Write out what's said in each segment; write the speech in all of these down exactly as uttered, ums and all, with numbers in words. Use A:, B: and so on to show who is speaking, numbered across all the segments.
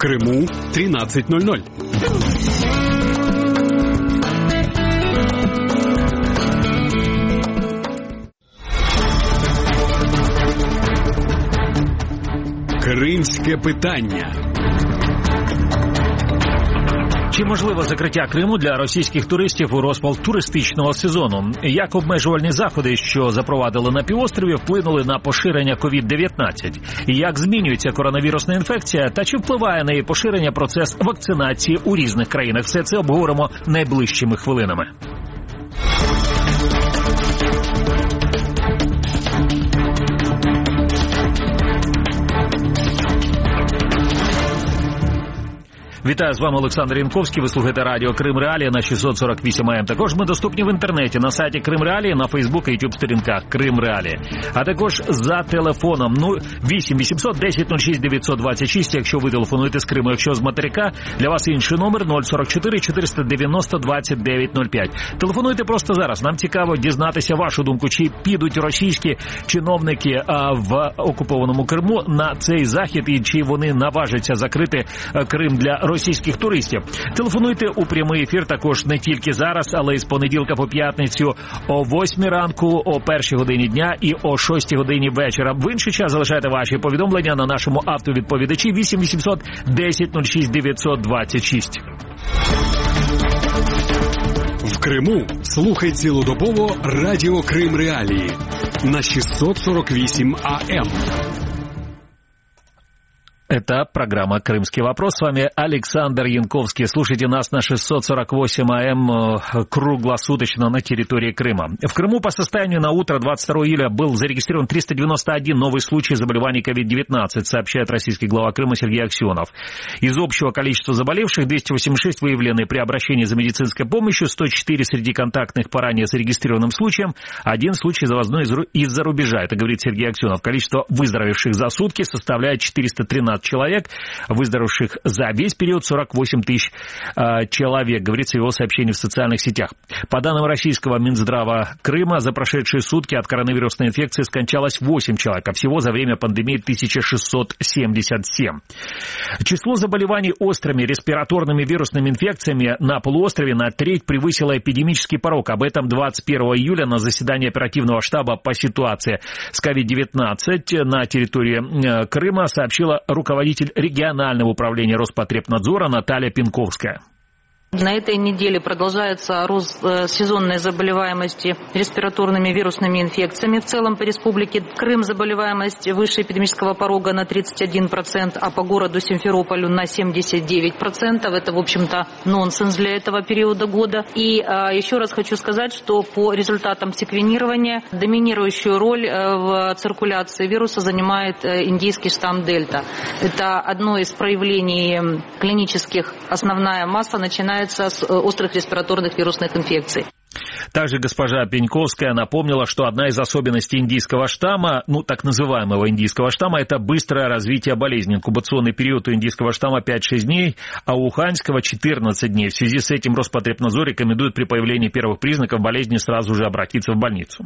A: Крыму тринадцать ноль ноль. Кримське питання.
B: Чи можливо закриття Криму для російських туристів у розпал туристичного сезону? Як обмежувальні заходи, що запровадили на півострові, вплинули на поширення ковід дев'ятнадцять? І як змінюється коронавірусна інфекція? Та чи впливає на її поширення процес вакцинації у різних країнах? Все це обговоримо найближчими хвилинами. Вітаю, з вами Олександр Янковський, ви слухаєте радіо Крим Реалії на шістсот сорок вісім ей ем. Також ми доступні в інтернеті на сайті Крим Реалії, на Фейсбук і Ютуб сторінках Крим Реалії. А також за телефоном вісім вісімсот десять нуль шість дев'ятсот двадцять шість, якщо ви телефонуєте з Криму, якщо з материка, для вас інший номер нуль сорок чотири чотириста дев'яносто двадцять дев'ять нуль п'ять. Телефонуйте просто зараз, нам цікаво дізнатися вашу думку, чи підуть російські чиновники а, в окупованому Криму на цей захід і чи вони наважаться закрити Крим для російських туристів. Телефонуйте у прямий ефір також не тільки зараз, але й з понеділка по п'ятницю о восьмій ранку, о першій годині дня і о шостій годині вечора. В інший час залишайте ваші повідомлення на нашому автовідповідачі вісім вісімсот десять нуль шість дев'ятсот двадцять шість.
A: В Криму слухай цілодобово радіо Крим Реалії на шістсот сорок вісім ей ем.
B: Это программа «Крымский вопрос». С вами Александр Янковский. Слушайте нас на шестьсот сорок восемь эй эм круглосуточно на территории Крыма. В Крыму по состоянию на утро двадцать второго июля был зарегистрирован триста девяносто один новый случай заболеваний ковид девятнадцать, сообщает российский глава Крыма Сергей Аксенов. Из общего количества заболевших двести восемьдесят шесть выявлены при обращении за медицинской помощью, сто четыре среди контактных по ранее зарегистрированным случаям, один случай завозной из-за рубежа. Это говорит Сергей Аксенов. Количество выздоровевших за сутки составляет четыреста тринадцать человек, выздоровевших за весь период сорок восемь тысяч э, человек, говорится в его сообщении в социальных сетях. По данным российского Минздрава Крыма, за прошедшие сутки от коронавирусной инфекции скончалось восемь человек, а всего за время пандемии тысяча шестьсот семьдесят семь. Число заболеваний острыми респираторными вирусными инфекциями на полуострове на треть превысило эпидемический порог. Об этом двадцать первого июля на заседании оперативного штаба по ситуации с ковид девятнадцать на территории Крыма сообщила руководитель руководитель регионального управления Роспотребнадзора Наталья Пинковская.
C: На этой неделе продолжается рост сезонной заболеваемости респираторными вирусными инфекциями в целом по республике. Крым заболеваемость выше эпидемического порога на тридцать один процент, а по городу Симферополю на семьдесят девять процентов. Это, в общем-то, нонсенс для этого периода года. И а, еще раз хочу сказать, что по результатам секвенирования доминирующую роль в циркуляции вируса занимает индийский штамм Дельта. Это одно из проявлений клинических. Основная масса начинает с острых респираторных вирусных инфекций.
B: Также госпожа Пеньковская напомнила, что одна из особенностей индийского штамма, ну, так называемого индийского штамма, это быстрое развитие болезни. Инкубационный период у индийского штамма пять-шесть дней, а у уханьского четырнадцать дней. В связи с этим Роспотребнадзор рекомендует при появлении первых признаков болезни сразу же обратиться в больницу.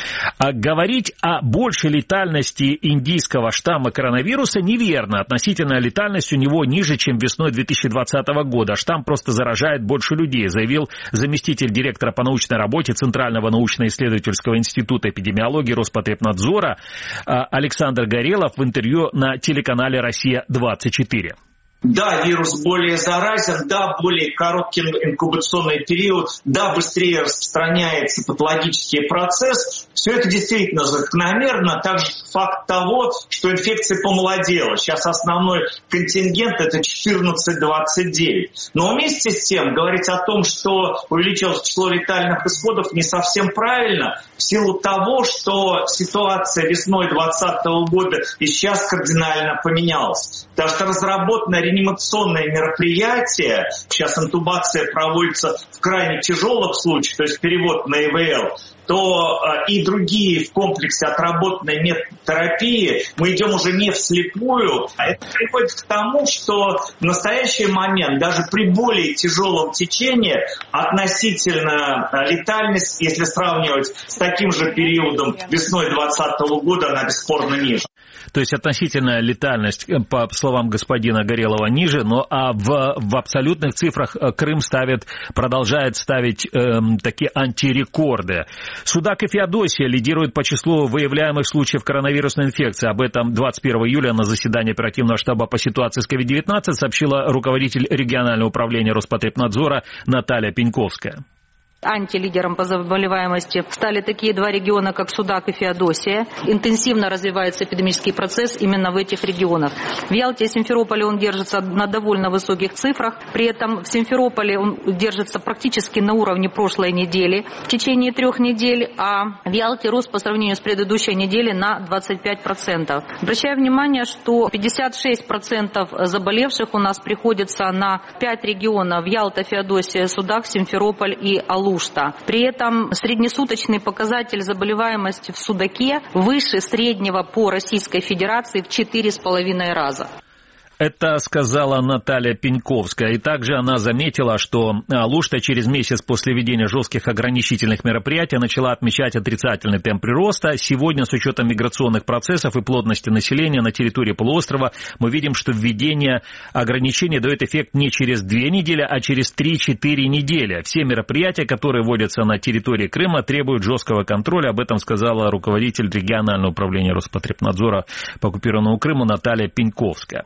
B: А говорить о большей летальности индийского штамма коронавируса неверно. Относительная летальность у него ниже, чем весной две тысячи двадцатого года. Штамм просто заражает больше людей, заявил заместитель директора по научной работе Центрального научно-исследовательского института эпидемиологии Роспотребнадзора Александр Горелов в интервью на телеканале «Россия-двадцать четыре».
D: Да, вирус более заразен, да, более короткий инкубационный период, да, быстрее распространяется патологический процесс. Все это действительно закономерно. Также факт того, что инфекция помолодела. Сейчас основной контингент это четырнадцать-двадцать девять. Но вместе с тем говорить о том, что увеличилось число летальных исходов, не совсем правильно, в силу того, что ситуация весной двадцатого года и сейчас кардинально поменялась. Потому что разработана реанимационные мероприятия, сейчас интубация проводится в крайне тяжелых случаях, то есть перевод на и вэ эл, то и другие в комплексе отработанной методтерапии мы идем уже не вслепую. А это приводит к тому, что в настоящий момент даже при более тяжелом течении относительно летальность, если сравнивать с таким же периодом весной двадцатого года, она бесспорно ниже.
B: то есть относительная летальность, по словам господина Горелова, ниже, но а в, в абсолютных цифрах Крым ставит, продолжает ставить эм, такие антирекорды. Судак и Феодосия лидируют по числу выявляемых случаев коронавирусной инфекции. Об этом двадцать первого июля на заседании оперативного штаба по ситуации с ковид девятнадцать сообщила руководитель регионального управления Роспотребнадзора Наталья Пеньковская.
C: Антилидером по заболеваемости стали такие два региона, как Судак и Феодосия. Интенсивно развивается эпидемический процесс именно в этих регионах. В Ялте и Симферополе он держится на довольно высоких цифрах. При этом в Симферополе он держится практически на уровне прошлой недели в течение трех недель, а в Ялте рост по сравнению с предыдущей неделей на двадцать пять процентов. Обращаю внимание, что пятьдесят шесть процентов заболевших у нас приходится на пять регионов: Ялта, Феодосия, Судак, Симферополь и Алушта. При этом среднесуточный показатель заболеваемости в Судаке выше среднего по Российской Федерации в четыре с половиной раза.
B: Это сказала Наталья Пеньковская. И также она заметила, что Алушта через месяц после введения жестких ограничительных мероприятий начала отмечать отрицательный темп прироста. Сегодня, с учетом миграционных процессов и плотности населения на территории полуострова, мы видим, что введение ограничений дает эффект не через две недели, а через три-четыре недели. Все мероприятия, которые вводятся на территории Крыма, требуют жесткого контроля. Об этом сказала руководитель регионального управления Роспотребнадзора по оккупированному Крыму Наталья Пеньковская.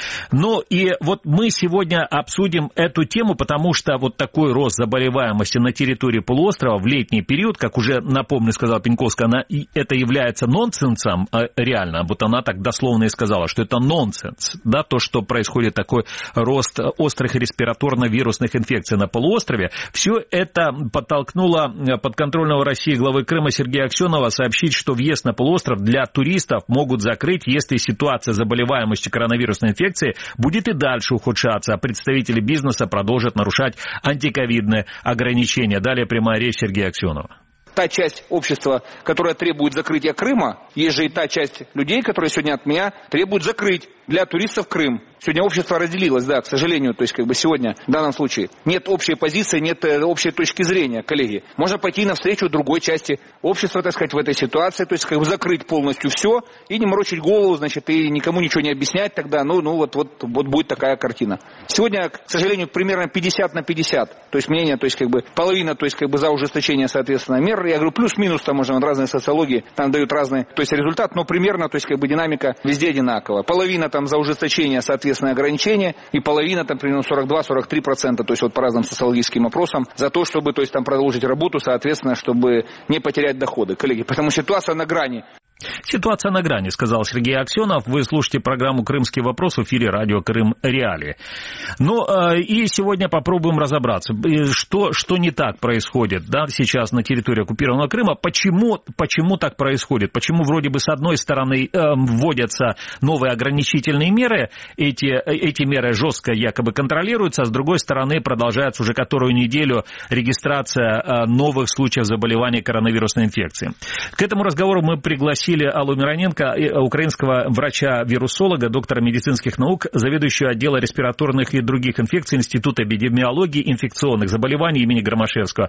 B: Ну и вот мы сегодня обсудим эту тему, потому что вот такой рост заболеваемости на территории полуострова в летний период, как уже, напомню, сказала Пеньковская, она, это является нонсенсом, реально, вот она так дословно и сказала, что это нонсенс, да, то, что происходит такой рост острых респираторно-вирусных инфекций на полуострове. Все это подтолкнуло подконтрольного России главы Крыма Сергея Аксенова сообщить, что въезд на полуостров для туристов могут закрыть, если ситуация заболеваемости коронавирусной инфекции будет и дальше ухудшаться, а представители бизнеса продолжат нарушать антиковидные ограничения. Далее прямая речь Сергея Аксенова.
E: Та часть общества, которая требует закрытия Крыма, есть же и та часть людей, которые сегодня от меня требуют закрыть для туристов Крым. Сегодня общество разделилось, да, к сожалению, то есть как бы сегодня в данном случае нет общей позиции, нет общей точки зрения, коллеги. Можно пойти навстречу другой части общества, так сказать, в этой ситуации, то есть как бы закрыть полностью все и не морочить голову, значит, и никому ничего не объяснять тогда, ну, ну вот, вот, вот будет такая картина. Сегодня, к сожалению, примерно пятьдесят на пятьдесят, то есть мнение, то есть как бы половина, то есть как бы за ужесточение, соответственно, мер. Я говорю, плюс-минус, там можно разные социологии, там дают разные, то есть результат, но примерно, то есть как бы динамика везде одинаковая. Половина там за ужесточение, соответственно, ограничения, и половина там примерно сорок два - сорок три процента, то есть вот по разным социологическим опросам, за то, чтобы, то есть там продолжить работу, соответственно, чтобы не потерять доходы. Коллеги, потому ситуация на грани.
B: Ситуация на грани, сказал Сергей Аксенов. Вы слушаете программу «Крымский вопрос» в эфире радио Крым Реалии. Ну, и сегодня попробуем разобраться, что, что не так происходит, да, сейчас на территории оккупированного Крыма. Почему, почему так происходит? Почему вроде бы с одной стороны вводятся новые ограничительные меры, эти, эти меры жестко якобы контролируются, а с другой стороны продолжается уже которую неделю регистрация новых случаев заболевания коронавирусной инфекцией. К этому разговору мы пригласили Аллу Мироненко, украинского врача-вирусолога, доктора медицинских наук, заведующего отдела респираторных и других инфекций Института эпидемиологии и инфекционных заболеваний имени Громашевского.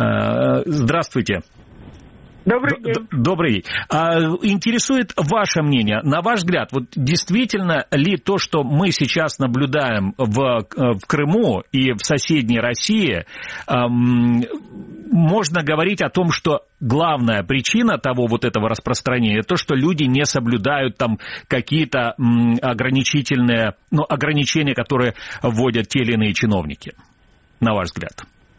B: Здравствуйте.
F: Добрый день.
B: Добрый день. А, интересует ваше мнение. На ваш взгляд, вот действительно ли то, что мы сейчас наблюдаем в, в Крыму и в соседней России, эм, можно говорить о том, что главная причина того вот этого распространения, то, что люди не соблюдают там какие-то м, ограничительные, ну, ограничения, которые вводят те или иные чиновники, на ваш взгляд?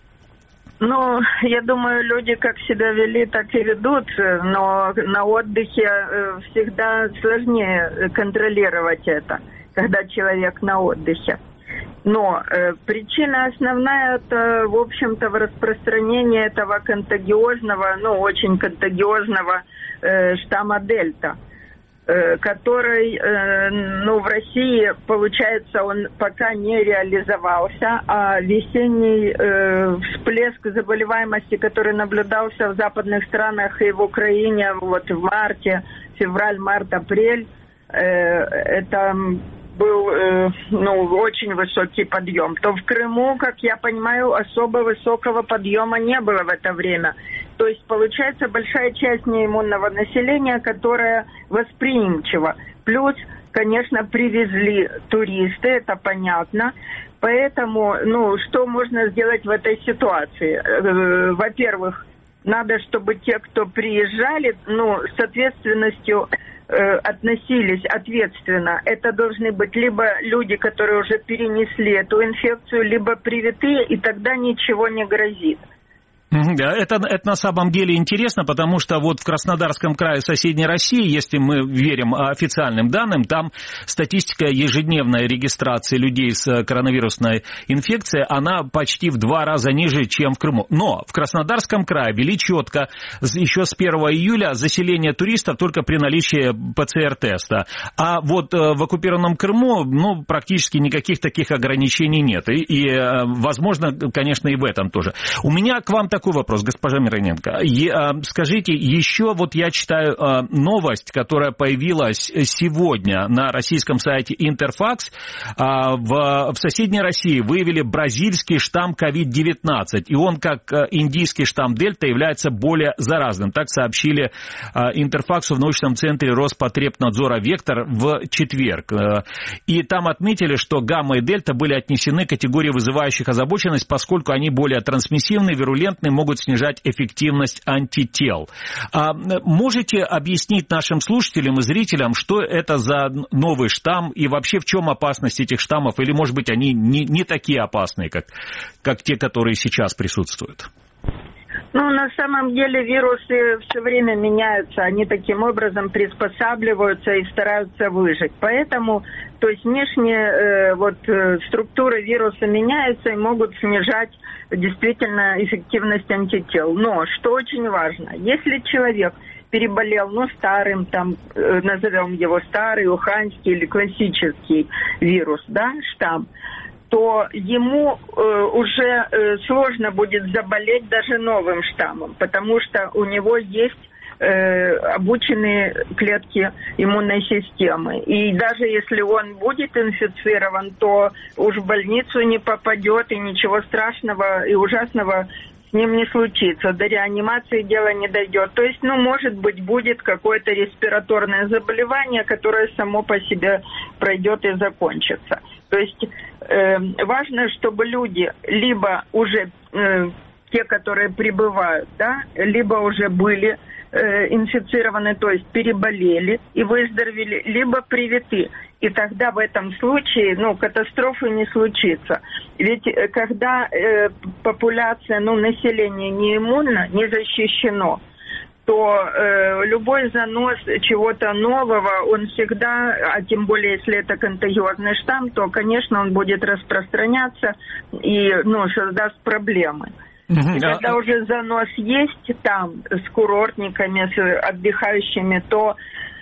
F: Ну, я думаю, люди как себя вели, так и ведут, но на отдыхе всегда сложнее контролировать это, когда человек на отдыхе. Но э, причина основная, это, в общем-то, в распространении этого контагиозного, ну, очень контагиозного э, штамма Дельта, э, который, э, ну, в России, получается, он пока не реализовался, а весенний э, всплеск заболеваемости, который наблюдался в западных странах и в Украине, вот в марте, февраль, март, апрель, э, это... был э, ну, очень высокий подъем, то в Крыму, как я понимаю, особо высокого подъема не было в это время. То есть получается большая часть неиммунного населения, которая восприимчива. Плюс, конечно, привезли туристы, это понятно. Поэтому, ну, что можно сделать в этой ситуации? Во-первых, надо, чтобы те, кто приезжали, ну, с ответственностью э, относились ответственно. Это должны быть либо люди, которые уже перенесли эту инфекцию, либо привитые, и тогда ничего не грозит.
B: Это, это на самом деле интересно, потому что вот в Краснодарском крае соседней России, если мы верим официальным данным, там статистика ежедневной регистрации людей с коронавирусной инфекцией, она почти в два раза ниже, чем в Крыму. Но в Краснодарском крае ввели четко еще с первого июля заселение туристов только при наличии ПЦР-теста. А вот в оккупированном Крыму, ну, практически никаких таких ограничений нет. И, и возможно, конечно, и в этом тоже. У меня к вам такой Такой вопрос, госпожа Мироненко. Скажите, еще вот я читаю новость, которая появилась сегодня на российском сайте Интерфакс. В, в соседней России выявили бразильский штамм ковид девятнадцать, и он, как индийский штамм Дельта, является более заразным. Так сообщили Интерфаксу в научном центре Роспотребнадзора «Вектор» в четверг. И там отметили, что гамма и дельта были отнесены к категории вызывающих озабоченность, поскольку они более трансмиссивны, вирулентны, могут снижать эффективность антител. А можете объяснить нашим слушателям и зрителям, что это за новый штамм и вообще в чем опасность этих штаммов? Или, может быть, они не, не такие опасные, как, как те, которые сейчас присутствуют?
F: Ну, на самом деле вирусы все время меняются, они таким образом приспосабливаются и стараются выжить. Поэтому, то есть внешние э, вот, э, структуры вируса меняются и могут снижать действительно эффективность антител. Но, что очень важно, если человек переболел, ну, старым, там, э, назовем его старый, уханьский или классический вирус, да, штамм, то ему э, уже э, сложно будет заболеть даже новым штаммом, потому что у него есть э, обученные клетки иммунной системы. И даже если он будет инфицирован, то уж в больницу не попадет, и ничего страшного и ужасного с ним не случится. До реанимации дело не дойдет. То есть, ну, может быть, будет какое-то респираторное заболевание, которое само по себе пройдет и закончится. То есть э, важно, чтобы люди либо уже э, те, которые прибывают, да, либо уже были э, инфицированы, то есть переболели и выздоровели, либо привиты. И тогда в этом случае, ну, катастрофы не случится. Ведь э, когда э, популяция, ну, население не иммунно, не защищено, то э, любой занос чего-то нового, он всегда, а тем более, если это контагиозный штамм, то, конечно, он будет распространяться и, ну, создаст проблемы. И когда уже занос есть там с курортниками, с отдыхающими, то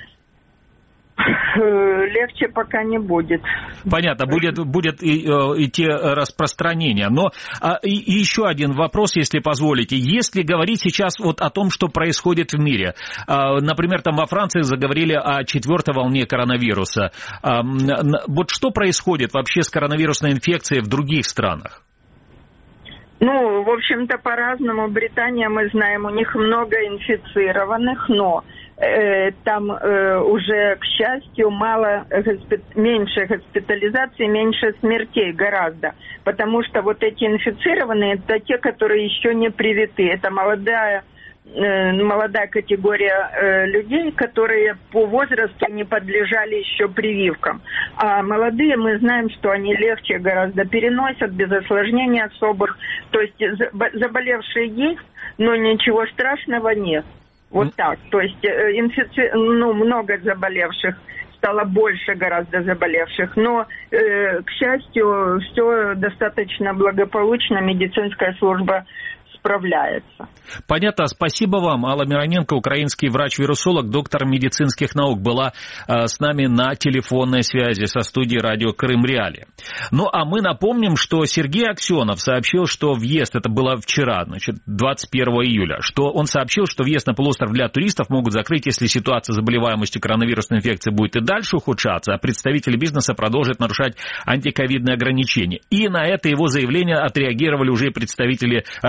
F: легче пока не будет.
B: Понятно, будет, будет и, идти распространение. Но а, и, и еще один вопрос, если позволите. Если говорить сейчас вот о том, что происходит в мире, а, например, там во Франции заговорили о четвертой волне коронавируса. А, вот что происходит вообще с коронавирусной инфекцией в других странах?
F: Ну, в общем-то, по-разному. Британия, мы знаем, у них много инфицированных, но э, там э, уже, к счастью, мало, госпи... меньше госпитализаций, меньше смертей гораздо. Потому что вот эти инфицированные, это те, которые еще не привиты. Это молодая, э, молодая категория э, людей, которые по возрасту не подлежали еще прививкам. А молодые, мы знаем, что они легче гораздо переносят, без осложнений особых. То есть заболевшие есть, но ничего страшного нет. Вот так. То есть инфици... ну, много заболевших, стало больше гораздо заболевших. Но, э, к счастью, все достаточно благополучно, медицинская служба справляется.
B: Понятно. Спасибо вам. Алла Мироненко, украинский врач-вирусолог, доктор медицинских наук, была э, с нами на телефонной связи со студией радио Крым Реалии. Ну, а мы напомним, что Сергей Аксенов сообщил, что въезд, это было вчера, значит, двадцать первого июля, что он сообщил, что въезд на полуостров для туристов могут закрыть, если ситуация с заболеваемостью коронавирусной инфекцией будет и дальше ухудшаться, а представители бизнеса продолжат нарушать антиковидные ограничения. И на это его заявление отреагировали уже представители российского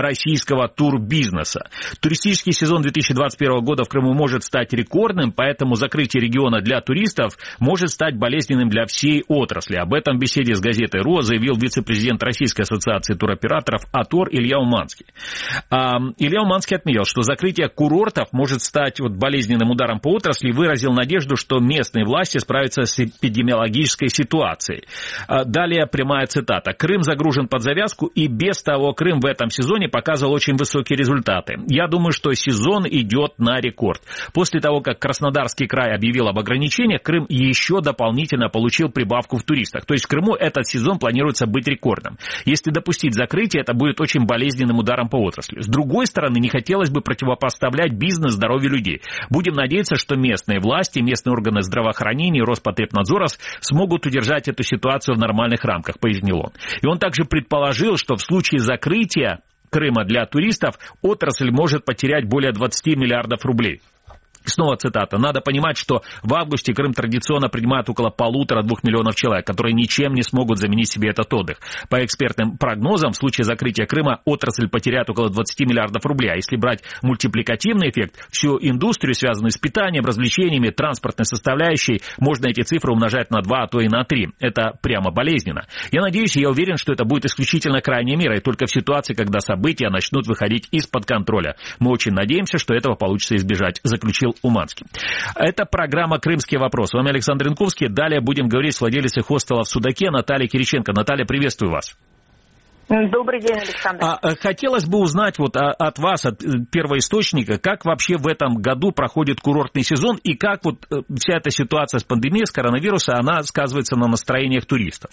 B: туристического турбизнеса. Туристический сезон две тысячи двадцать первого года в Крыму может стать рекордным, поэтому закрытие региона для туристов может стать болезненным для всей отрасли. Об этом в беседе с газетой РУА заявил вице-президент Российской ассоциации туроператоров АТОР Илья Уманский. Илья Уманский отметил, что закрытие курортов может стать вот болезненным ударом по отрасли и выразил надежду, что местные власти справятся с эпидемиологической ситуацией. Далее прямая цитата. «Крым загружен под завязку, и без того Крым в этом сезоне показывал очень высокие результаты. Я думаю, что сезон идет на рекорд. После того, как Краснодарский край объявил об ограничениях, Крым еще дополнительно получил прибавку в туристах. То есть в Крыму этот сезон планируется быть рекордным. Если допустить закрытие, это будет очень болезненным ударом по отрасли. С другой стороны, не хотелось бы противопоставлять бизнес здоровью людей. Будем надеяться, что местные власти, местные органы здравоохранения и Роспотребнадзора смогут удержать эту ситуацию в нормальных рамках», пояснил он. И он также предположил, что в случае закрытия Крыма для туристов отрасль может потерять более двадцать миллиардов рублей. Снова цитата. «Надо понимать, что в августе Крым традиционно принимает около полутора-двух миллионов человек, которые ничем не смогут заменить себе этот отдых. По экспертным прогнозам, в случае закрытия Крыма отрасль потеряет около двадцать миллиардов рублей. А если брать мультипликативный эффект, всю индустрию, связанную с питанием, развлечениями, транспортной составляющей, можно эти цифры умножать на два, а то и на три. Это прямо болезненно. Я надеюсь, и я уверен, что это будет исключительно крайняя мера, и только в ситуации, когда события начнут выходить из-под контроля. Мы очень надеемся, что этого получится избежать», заключил Уманский. Это программа «Крымский вопрос». С вами Александр Янковский. Далее будем говорить с владелицей хостела в Судаке Натальей Кириченко. Наталья, приветствую вас.
G: Добрый день, Александр.
B: А, хотелось бы узнать вот от вас, от первоисточника, как вообще в этом году проходит курортный сезон и как вот вся эта ситуация с пандемией, с коронавирусом, она сказывается на настроениях туристов?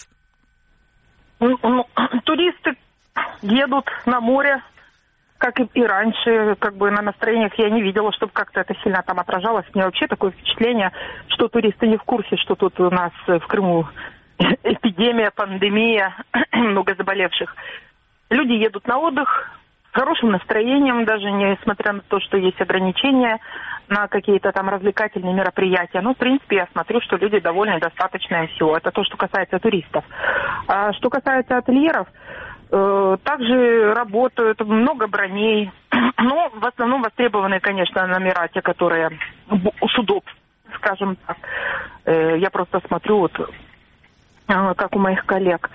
G: Ну, туристы едут на море, как и раньше, как бы на настроениях я не видела, чтобы как-то это сильно там отражалось. У меня вообще такое впечатление, что туристы не в курсе, что тут у нас в Крыму эпидемия, пандемия, много заболевших. Люди едут на отдых с хорошим настроением, даже несмотря на то, что есть ограничения на какие-то там развлекательные мероприятия. Ну, в принципе, я смотрю, что люди довольны, достаточно и всего. Это то, что касается туристов. А что касается ательеров, также работают, много броней. Но в основном востребованные, конечно, номера, те, которые у судов, скажем так. Я просто смотрю, вот, как у моих коллег.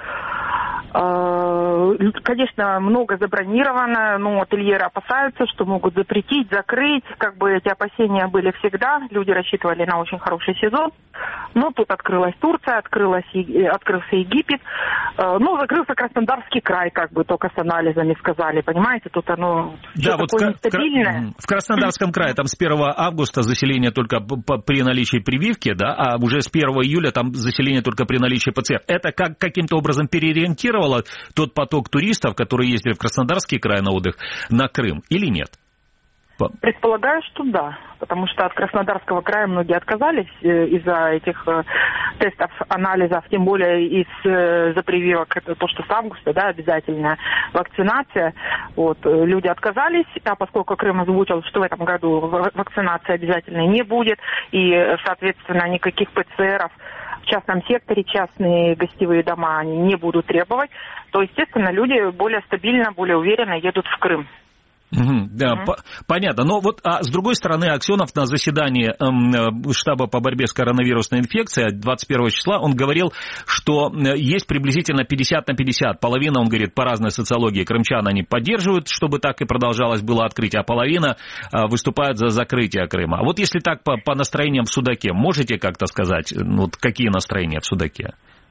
G: Конечно, много забронировано, но ательеры опасаются, что могут запретить, закрыть. Как бы эти опасения были всегда. Люди рассчитывали на очень хороший сезон. Но тут открылась Турция, открылась, открылся Египет. Ну, закрылся Краснодарский край, как бы только с анализами сказали. Понимаете, тут оно
B: да, вот
G: такое
B: в,
G: нестабильное.
B: В Краснодарском крае там с первого августа заселение только при наличии прививки, да, а уже с первого июля там заселение только при наличии ПЦР. Это как, каким-то образом переориентировало тот поток туристов, которые ездили в Краснодарский край на отдых, на Крым, или нет?
G: Предполагаю, что да, потому что от Краснодарского края многие отказались из-за этих тестов, анализов, тем более из-за прививок, это то, что с августа, да, обязательная вакцинация. Вот, люди отказались, а поскольку Крым озвучил, что в этом году вакцинации обязательной не будет, и, соответственно, никаких ПЦРов в частном секторе, частные гостевые дома они не будут требовать, то, естественно, люди более стабильно, более уверенно едут в Крым.
B: Угу, да, mm-hmm. по- понятно. Но вот а с другой стороны, Аксенов на заседании эм, штаба по борьбе с коронавирусной инфекцией двадцать первого числа, он говорил, что есть приблизительно пятьдесят на пятьдесят. Половина, он говорит, по разной социологии крымчан они поддерживают, чтобы так и продолжалось было открытие, а половина а, выступает за закрытие Крыма. А вот если так по, по настроениям в Судаке, можете как-то сказать, вот какие настроения в Судаке?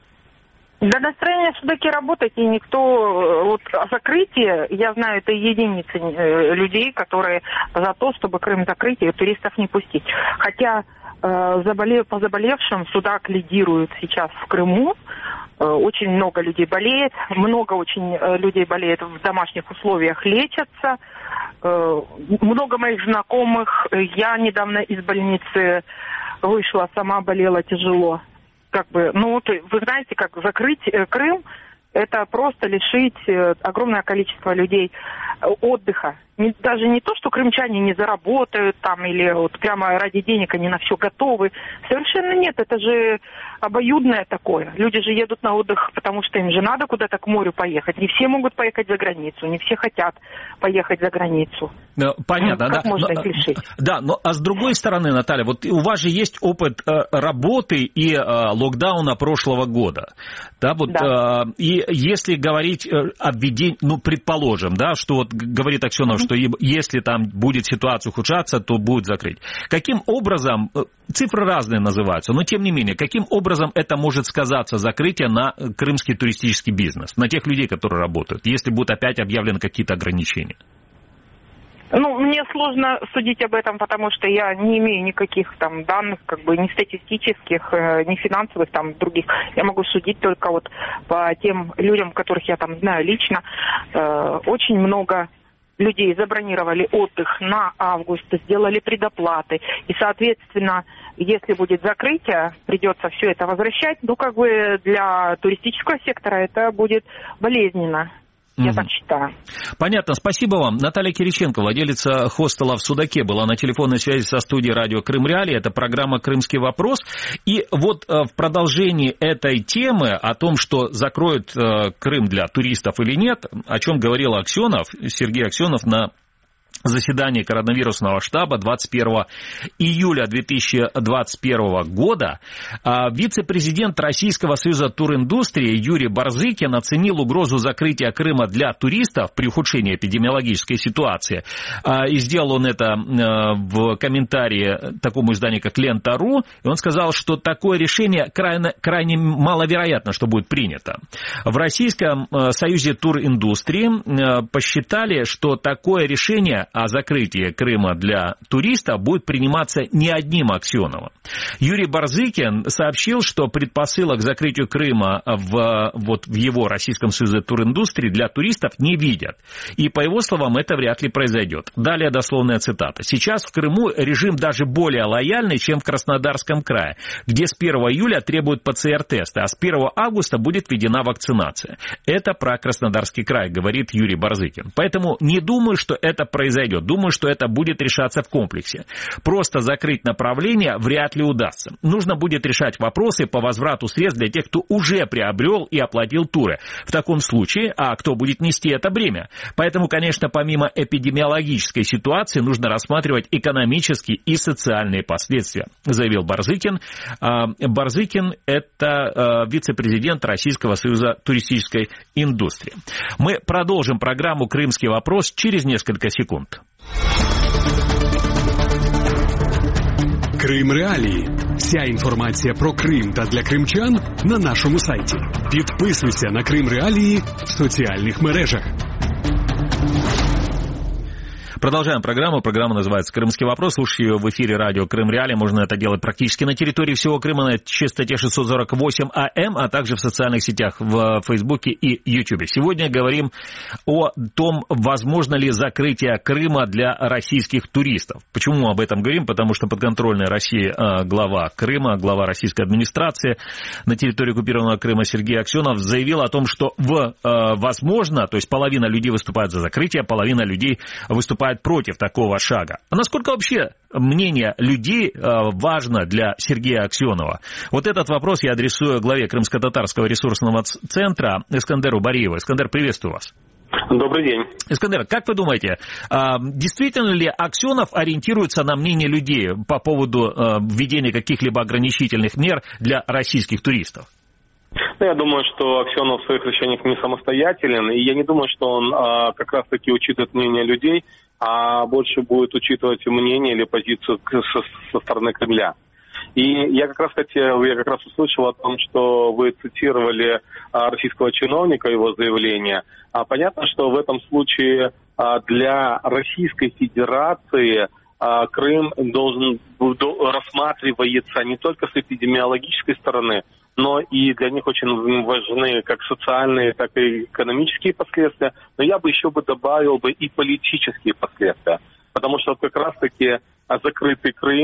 G: Да, настроение в Судаке работает, и никто... Вот о закрытии, я знаю, это единицы людей, которые за то, чтобы Крым закрыть и туристов не пустить. Хотя э, заболев, по заболевшим Судак лидирует сейчас в Крыму. Э, очень много людей болеет, много очень людей болеет в домашних условиях, лечатся. Э, много моих знакомых. Я недавно из больницы вышла, сама болела тяжело. Как бы, ну, вот, вы знаете, как закрыть Крым, это просто лишить огромное количество людей отдыха. Не, даже не то, что крымчане не заработают там или вот прямо ради денег они на все готовы. Совершенно нет, это же обоюдное такое. Люди же едут на отдых, потому что им же надо куда-то к морю поехать. Не все могут поехать за границу, не все хотят поехать за границу.
B: Понятно,
G: ну, как
B: да.
G: можно
B: но,
G: их лишить?
B: Да, но а с другой стороны, Наталья, вот у вас же есть опыт э, работы и э, локдауна прошлого года. Да, вот,
G: да.
B: Э, и если говорить э, о введении, ну, предположим, да, что вот говорит Аксенов, mm-hmm. что если там будет ситуация ухудшаться, то будет закрыть. Каким образом, цифры разные называются, но тем не менее, каким образом это может сказаться, закрытие на крымский туристический бизнес, на тех людей, которые работают, если будут опять объявлены какие-то ограничения?
G: Ну, мне сложно судить об этом, потому что я не имею никаких там данных, как бы ни статистических, ни финансовых, там других. Я могу судить только вот по тем людям, которых я там знаю лично. Очень много людей забронировали отдых на август, сделали предоплаты. И, соответственно, если будет закрытие, придется все это возвращать. Ну, как бы для туристического сектора это будет болезненно. Я угу. так считаю.
B: Понятно, спасибо вам. Наталья Кириченко, владелица хостела в Судаке, была на телефонной связи со студией радио Крым Реалии. Это программа «Крымский вопрос». И вот в продолжении этой темы о том, что закроют Крым для туристов или нет, о чем говорил Аксенов, Сергей Аксенов на заседании коронавирусного штаба двадцать первого июля две тысячи двадцать первого года, вице-президент Российского союза туриндустрии Юрий Барзыкин оценил угрозу закрытия Крыма для туристов при ухудшении эпидемиологической ситуации. И сделал он это в комментарии такому изданию, как Лента.ру. И он сказал, что такое решение крайне, крайне маловероятно, что будет принято. В Российском союзе туриндустрии посчитали, что такое решение о закрытии Крыма для туристов будет приниматься не одним Аксеновым. Юрий Барзыкин сообщил, что предпосылок к закрытию Крыма в, вот, в его Российском союзе туриндустрии для туристов не видят. И, по его словам, это вряд ли произойдет. Далее дословная цитата. Сейчас в Крыму режим даже более лояльный, чем в Краснодарском крае, где с первого июля требуют ПЦР-тесты, а с первого августа будет введена вакцинация. Это про Краснодарский край, говорит Юрий Барзыкин. Поэтому не думаю, что это произойдет. Думаю, что это будет решаться в комплексе. Просто закрыть направление вряд ли удастся. Нужно будет решать вопросы по возврату средств для тех, кто уже приобрел и оплатил туры. В таком случае, а кто будет нести это бремя? Поэтому, конечно, помимо эпидемиологической ситуации, нужно рассматривать экономические и социальные последствия, заявил Барзыкин. Барзыкин – это вице-президент Российского союза туристической индустрии. Мы продолжим программу «Крымский вопрос» через несколько секунд.
A: Крим Реалії. Вся інформація про Крим та для кримчан на нашому сайті. Підписуйся на Крим Реалії в соціальних мережах.
B: Продолжаем программу. Программа называется «Крымский вопрос». Слушайте ее в эфире радио Крым Реалии. Можно это делать практически на территории всего Крыма на частоте шестьсот сорок восемь АМ, а также в социальных сетях в Фейсбуке и Ютубе. Сегодня говорим о том, возможно ли закрытие Крыма для российских туристов. Почему мы об этом говорим? Потому что подконтрольная России глава Крыма, глава российской администрации на территории оккупированного Крыма Сергей Аксенов заявил о том, что в, возможно, то есть половина людей выступает за закрытие, половина людей выступает против такого шага. А насколько вообще мнение людей э, важно для Сергея Аксенова? Вот этот вопрос я адресую главе Крымско-татарского ресурсного центра Искандеру Бариеву. Искандер, приветствую вас.
H: Добрый день.
B: Искандер, как вы думаете, э, действительно ли Аксенов ориентируется на мнение людей по поводу э, введения каких-либо ограничительных мер для российских туристов?
H: Ну, я думаю, что Аксенов в своих решениях не самостоятелен, и я не думаю, что он а, как раз-таки учитывает мнение людей, а больше будет учитывать мнение или позицию со, со стороны Кремля. И я как раз хотел, я как раз услышал о том, что вы цитировали а, российского чиновника, его заявление. А, понятно, что в этом случае а, для Российской Федерации а, Крым должен рассматриваться не только с эпидемиологической стороны, но и для них очень важны как социальные, так и экономические последствия. Но я бы еще бы добавил бы и политические последствия. Потому что как раз-таки закрытый Крым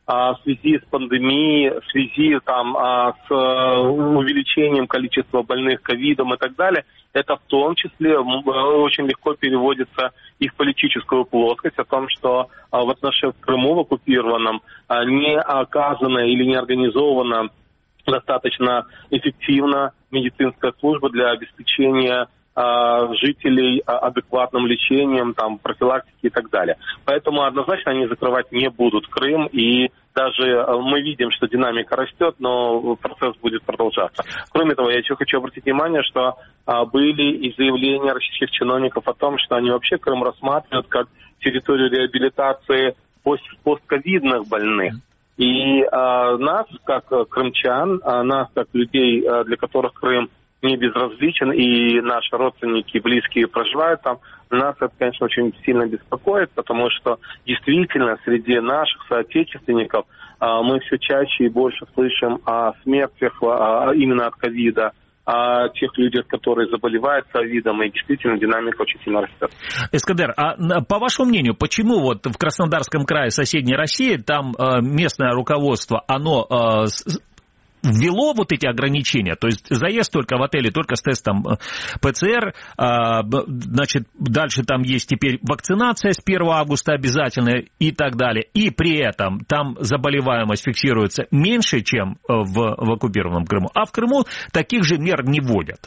H: в связи с пандемией, в связи там, с увеличением количества больных ковидом и так далее, это в том числе очень легко переводится и в политическую плоскость о том, что в отношении в Крыму, в оккупированном, не оказана или не организована достаточно эффективно медицинская служба для обеспечения жителей адекватным лечением, там, профилактики и так далее. Поэтому однозначно они закрывать не будут Крым, и даже мы видим, что динамика растет, но процесс будет продолжаться. Кроме того, я еще хочу обратить внимание, что были и заявления российских чиновников о том, что они вообще Крым рассматривают как территорию реабилитации пост- постковидных больных. И а, нас, как крымчан, а, нас, как людей, а, для которых Крым не безразличен, и наши родственники, близкие проживают там, нас это, конечно, очень сильно беспокоит, потому что действительно среди наших соотечественников а, мы все чаще и больше слышим о смертях а, именно от ковида, о тех людях, которые заболевают ковидом, и действительно динамика очень сильно растет.
B: Искандер, а по вашему мнению, почему вот в Краснодарском крае, соседней России, там э, местное руководство, оно э, ввело вот эти ограничения, то есть заезд только в отеле, только с тестом ПЦР, значит, дальше там есть теперь вакцинация с первого августа обязательная и так далее, и при этом там заболеваемость фиксируется меньше, чем в, в оккупированном Крыму, а в Крыму таких же мер не вводят.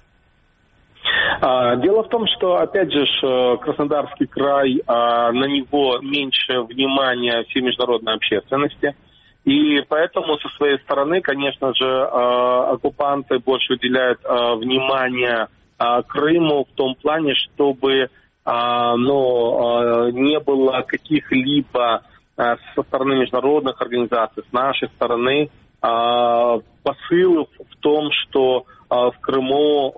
H: Дело в том, что, опять же, Краснодарский край, на него меньше внимания всей международной общественности. И поэтому со своей стороны, конечно же, оккупанты больше уделяют внимание Крыму в том плане, чтобы ну, не было каких-либо со стороны международных организаций, с нашей стороны, посылов в том, что в Крыму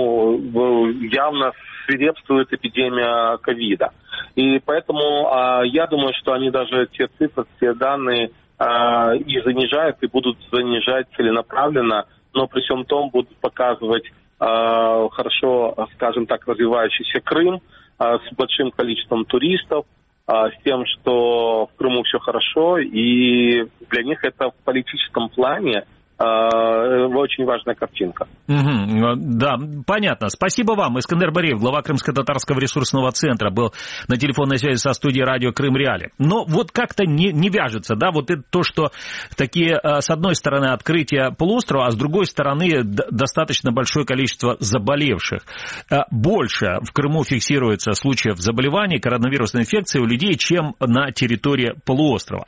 H: ну, явно свирепствует эпидемия ковида. И поэтому я думаю, что они даже те цифры, те данные и занижают, и будут занижать целенаправленно, но при всем том будут показывать э, хорошо, скажем так, развивающийся Крым э, с большим количеством туристов, э, с тем, что в Крыму все хорошо, и для них это в политическом плане очень важная картинка.
B: Угу, да, понятно. Спасибо вам. Искандер Бариев, глава Крымско-Татарского ресурсного центра, был на телефонной связи со студией радио Крым Реали. Но вот как-то не, не вяжется, да, вот это то, что такие, с одной стороны, открытие полуострова, а с другой стороны, достаточно большое количество заболевших. Больше в Крыму фиксируется случаев заболеваний коронавирусной инфекции у людей, чем на территории полуострова,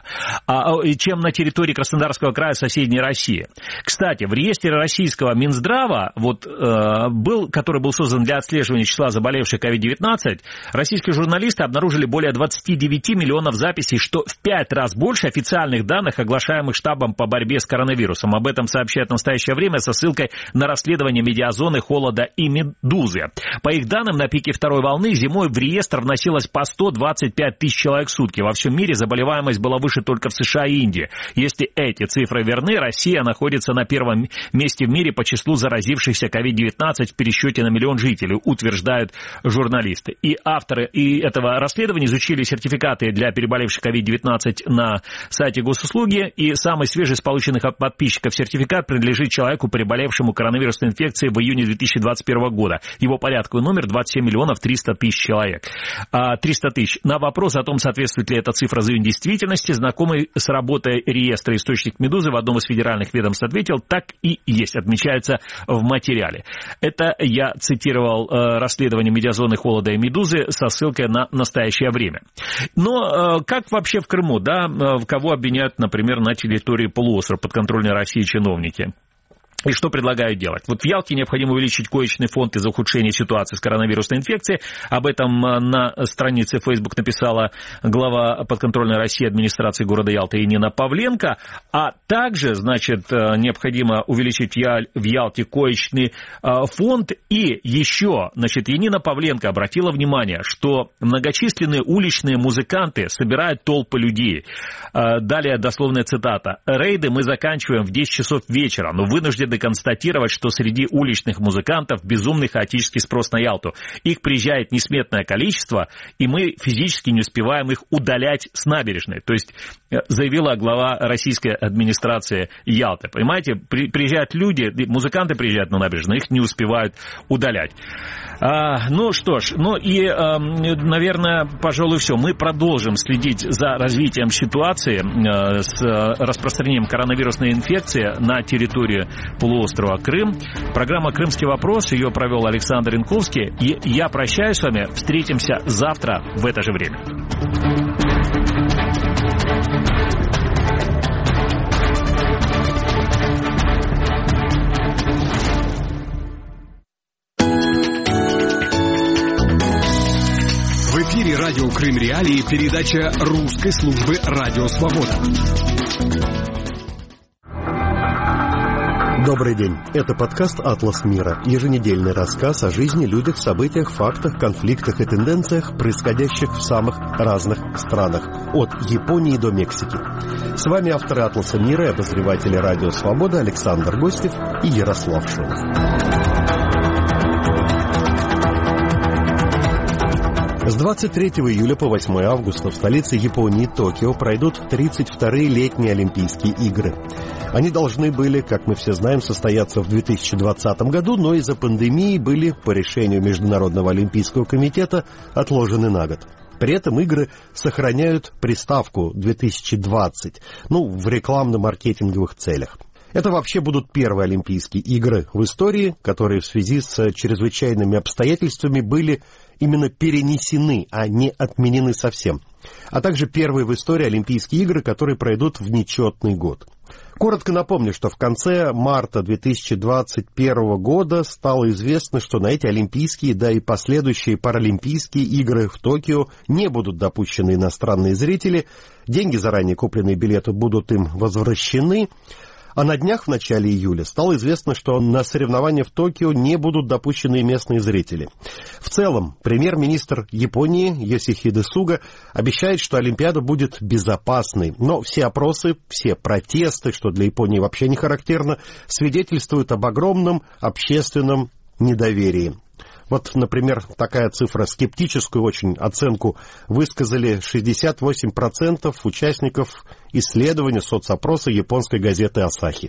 B: чем на территории Краснодарского края, соседней России. Кстати, в реестре российского Минздрава, вот, э, был, который был создан для отслеживания числа заболевших ковид девятнадцать, российские журналисты обнаружили более двадцать девять миллионов записей, что в пять раз больше официальных данных, оглашаемых штабом по борьбе с коронавирусом. Об этом сообщает в настоящее время со ссылкой на расследование медиазоны, холода и медузы. По их данным, на пике второй волны зимой в реестр вносилось по сто двадцать пять тысяч человек в сутки. Во всем мире заболеваемость была выше только в США и Индии. Если эти цифры верны, Россия находится на первом месте в мире по числу заразившихся ковид девятнадцать в пересчете на миллион жителей, утверждают журналисты. И авторы и этого расследования изучили сертификаты для переболевших ковид девятнадцать на сайте госуслуги, и самый свежий из полученных от подписчиков сертификат принадлежит человеку, переболевшему коронавирусной инфекцией в июне две тысячи двадцать первого года. Его порядковый номер двадцать семь миллионов триста тысяч человек. триста тысяч. На вопрос о том, соответствует ли эта цифра действительности, знакомый с работой реестра источник «Медузы» в одном из федеральных ведомств ответил, так и есть, отмечается в материале. Это я цитировал э, расследование медиазоны холода и медузы со ссылкой на настоящее время. Но э, как вообще в Крыму, да, э, кого обвиняют, например, на территории полуострова подконтрольной России чиновники? И что предлагают делать? Вот в Ялте необходимо увеличить коечный фонд из-за ухудшения ситуации с коронавирусной инфекцией. Об этом на странице Facebook написала глава подконтрольной России администрации города Ялты Енина Павленко. А также, значит, необходимо увеличить в Ялте коечный фонд. И еще, значит, Енина Павленко обратила внимание, что многочисленные уличные музыканты собирают толпы людей. Далее дословная цитата. «Рейды мы заканчиваем в десять часов вечера, но вынуждены вынуждены констатировать, что среди уличных музыкантов безумный хаотический спрос на Ялту. Их приезжает несметное количество, и мы физически не успеваем их удалять с набережной. То есть заявила глава российской администрации Ялты. Понимаете, при, приезжают люди, музыканты приезжают на набережную, их не успевают удалять. А, ну что ж, ну и, а, наверное, пожалуй, все. Мы продолжим следить за развитием ситуации а, с распространением коронавирусной инфекции на территории полуострова Крым. Программа «Крымский вопрос», ее провел Александр Янковский. И я прощаюсь с вами. Встретимся завтра в это же время.
A: В эфире радио Крым Реалии, передача русской службы «Радио Свобода».
I: Добрый день. Это подкаст «Атлас мира». Еженедельный рассказ о жизни, людях, событиях, фактах, конфликтах и тенденциях, происходящих в самых разных странах. От Японии до Мексики. С вами авторы «Атласа мира» и обозреватели «Радио Свобода» Александр Гостев и Ярослав Шилов. С двадцать третьего июля по восьмое августа в столице Японии, Токио, пройдут тридцать вторые летние Олимпийские игры. Они должны были, как мы все знаем, состояться в две тысячи двадцатом году, но из-за пандемии были, по решению Международного олимпийского комитета, отложены на год. При этом игры сохраняют приставку две тысячи двадцать, ну, в рекламно-маркетинговых целях. Это вообще будут первые Олимпийские игры в истории, которые в связи с чрезвычайными обстоятельствами были именно перенесены, а не отменены совсем. А также первые в истории Олимпийские игры, которые пройдут в нечетный год. Коротко напомню, что в конце марта две тысячи двадцать первого года стало известно, что на эти Олимпийские, да и последующие Паралимпийские игры в Токио не будут допущены иностранные зрители, деньги, заранее купленные билеты, будут им возвращены. А на днях, в начале июля, стало известно, что на соревнования в Токио не будут допущены местные зрители. В целом, премьер-министр Японии Йосихиде Суга обещает, что Олимпиада будет безопасной. Но все опросы, все протесты, что для Японии вообще не характерно, свидетельствуют об огромном общественном недоверии. Вот, например, такая цифра, скептическую очень оценку высказали шестьдесят восемь процентов участников исследования соцопроса японской газеты «Асахи».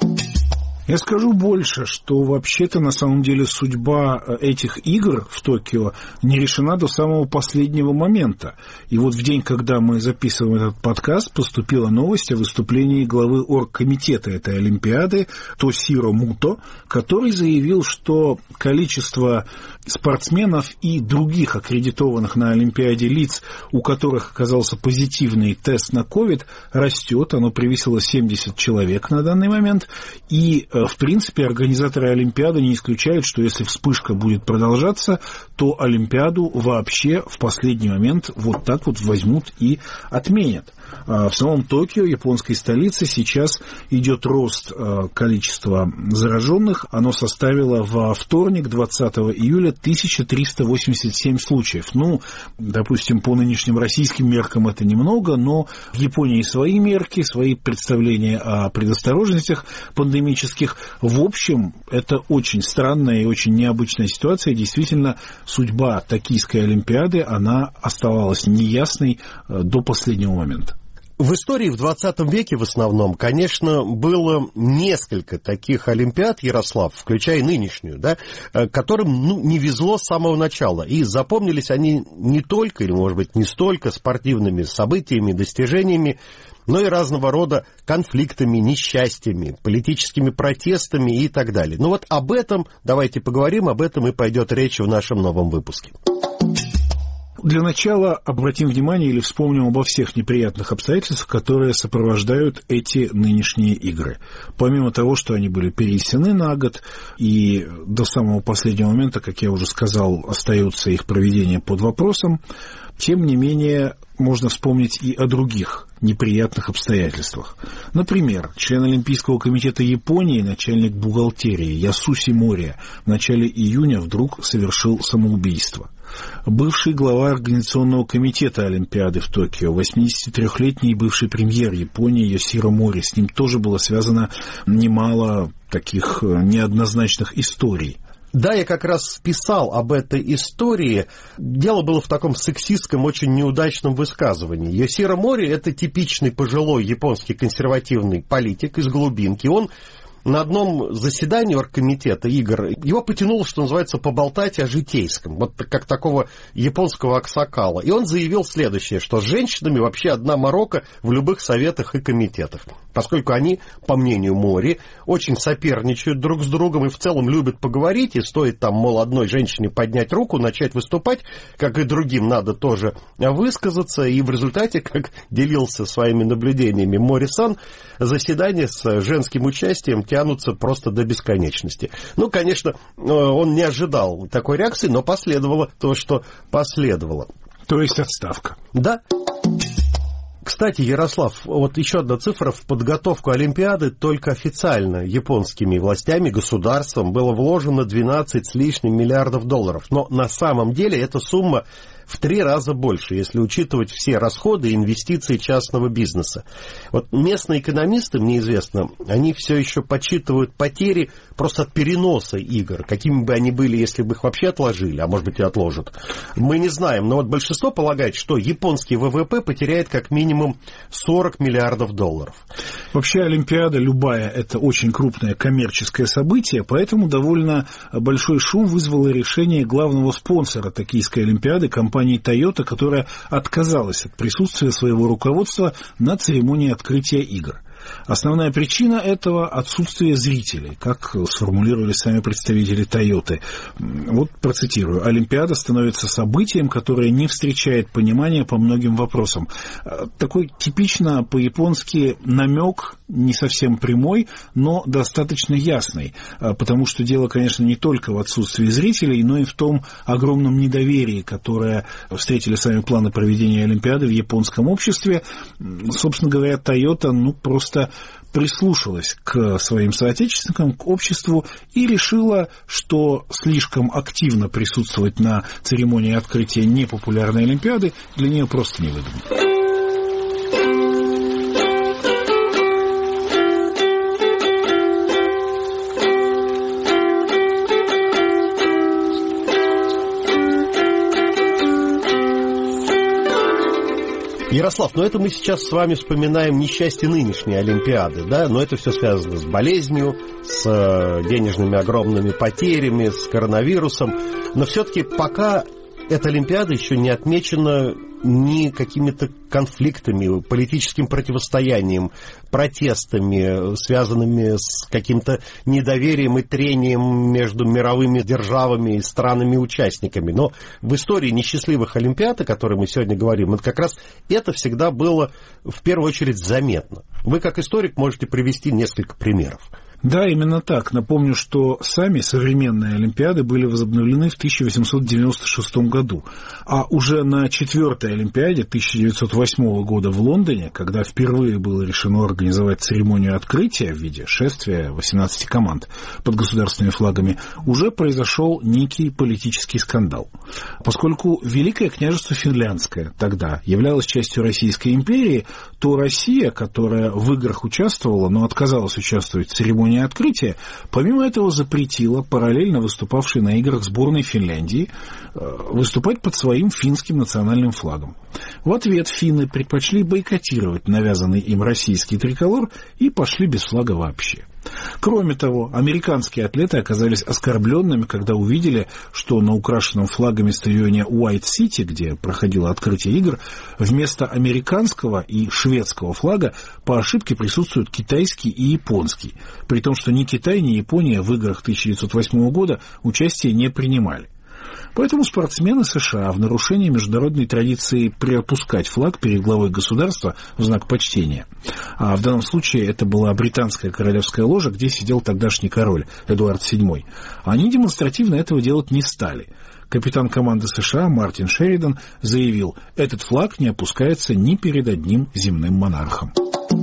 J: Я скажу больше, что вообще-то на самом деле судьба этих игр в Токио не решена до самого последнего момента. И вот в день, когда мы записываем этот подкаст, поступила новость о выступлении главы оргкомитета этой Олимпиады Тосиро Муто, который заявил, что количество спортсменов и других аккредитованных на Олимпиаде лиц, у которых оказался позитивный тест на ковид, растет. Оно превысило семьдесят человек на данный момент. И в принципе, организаторы Олимпиады не исключают, что если вспышка будет продолжаться, то Олимпиаду вообще в последний момент вот так вот возьмут и отменят. В самом Токио, японской столице, сейчас идет рост количества зараженных. Оно составило во вторник, двадцатого июля, тысяча триста восемьдесят семь случаев. Ну, допустим, по нынешним российским меркам это немного, но в Японии свои мерки, свои представления о предосторожностях пандемических. В общем, это очень странная и очень необычная ситуация. Действительно, судьба Токийской Олимпиады, она оставалась неясной до последнего момента.
I: В истории в двадцатом веке в основном, конечно, было несколько таких Олимпиад, Ярослав, включая нынешнюю, да, которым ну, не везло с самого начала. И запомнились они не только, или, может быть, не столько спортивными событиями, достижениями, но и разного рода конфликтами, несчастьями, политическими протестами и так далее. Ну вот об этом давайте поговорим, об этом и пойдет речь в нашем новом выпуске.
J: Для начала обратим внимание или вспомним обо всех неприятных обстоятельствах, которые сопровождают эти нынешние игры. Помимо того, что они были перенесены на год, и до самого последнего момента, как я уже сказал, остается их проведение под вопросом, тем не менее можно вспомнить и о других неприятных обстоятельствах. Например, член Олимпийского комитета Японии, начальник бухгалтерии Ясуси Мория в начале июня вдруг совершил самоубийство. бывший глава Организационного комитета Олимпиады в Токио, восьмидесятитрёхлетний бывший премьер Японии Йосихиро Мори. С ним тоже было связано немало таких неоднозначных историй.
I: Да, я как раз писал об этой истории. Дело было в таком сексистском, очень неудачном высказывании. Йосихиро Мори – это типичный пожилой японский консервативный политик из глубинки. Он на одном заседании оргкомитета игр его потянуло, что называется, поболтать о житейском, вот как такого японского аксакала. И он заявил следующее, что с женщинами вообще одна морока в любых советах и комитетах, поскольку они, по мнению Мори, очень соперничают друг с другом и в целом любят поговорить, и стоит там, мол, одной женщине поднять руку, начать выступать, как и другим надо тоже высказаться, и в результате, как делился своими наблюдениями Мори-сан, заседания с женским участием тянутся просто до бесконечности. Ну, конечно, он не ожидал такой реакции, но последовало то, что последовало.
J: То есть отставка.
I: Да. Кстати, Ярослав, вот еще одна цифра. В подготовку Олимпиады только официально японскими властями, государством было вложено двенадцать с лишним миллиардов долларов. Но на самом деле эта сумма в три раза больше, если учитывать все расходы и инвестиции частного бизнеса. Вот местные экономисты, мне известно, они все еще подсчитывают потери просто от переноса игр, какими бы они были, если бы их вообще отложили, а может быть и отложат. Мы не знаем, но вот большинство полагает, что японский ВВП потеряет как минимум сорок миллиардов долларов.
J: Вообще Олимпиада любая, это очень крупное коммерческое событие, поэтому довольно большой шум вызвало решение главного спонсора токийской Олимпиады, компании Toyota, которая отказалась от присутствия своего руководства на церемонии открытия игр. Основная причина этого – отсутствие зрителей, как сформулировали сами представители Toyota. Вот процитирую. «Олимпиада становится событием, которое не встречает понимания по многим вопросам». Такой типично по-японски намек, не совсем прямой, но достаточно ясный, потому что дело, конечно, не только в отсутствии зрителей, но и в том огромном недоверии, которое встретили сами планы проведения Олимпиады в японском обществе. Собственно говоря, Toyota, ну, просто прислушалась к своим соотечественникам, к обществу и решила, что слишком активно присутствовать на церемонии открытия непопулярной Олимпиады для нее просто невыгодно.
I: Ярослав, но это мы сейчас с вами вспоминаем несчастье нынешней Олимпиады, да, но это все связано с болезнью, с денежными огромными потерями, с коронавирусом, но все-таки пока эта Олимпиада еще не отмечена ни какими-то конфликтами, политическим противостоянием, протестами, связанными с каким-то недоверием и трением между мировыми державами и странами-участниками. Но в истории несчастливых Олимпиад, о которой мы сегодня говорим, это как раз это всегда было в первую очередь заметно. Вы, как историк, можете привести несколько примеров.
J: Да, именно так. Напомню, что сами современные Олимпиады были возобновлены в тысяча восемьсот девяносто шестом году. А уже на четвертой Олимпиаде тысяча девятьсот восьмого года в Лондоне, когда впервые было решено организовать церемонию открытия в виде шествия восемнадцати команд под государственными флагами, уже произошел некий политический скандал. Поскольку Великое княжество Финляндское тогда являлось частью Российской империи, то Россия, которая в играх участвовала, но отказалась участвовать в церемонии открытия, помимо этого запретила параллельно выступавшей на играх сборной Финляндии выступать под своим финским национальным флагом. В ответ финны предпочли бойкотировать навязанный им российский триколор и пошли без флага вообще. Кроме того, американские атлеты оказались оскорбленными, когда увидели, что на украшенном флагами стадионе Уайт-Сити, где проходило открытие игр, вместо американского и шведского флага по ошибке присутствуют китайский и японский, при том, что ни Китай, ни Япония в играх тысяча девятьсот восьмого года участие не принимали. Поэтому спортсмены США в нарушении международной традиции приопускать флаг перед главой государства в знак почтения. А в данном случае это была британская королевская ложа, где сидел тогдашний король Эдуард седьмой. Они демонстративно этого делать не стали. Капитан команды США Мартин Шеридан заявил, этот флаг не опускается ни перед одним земным монархом.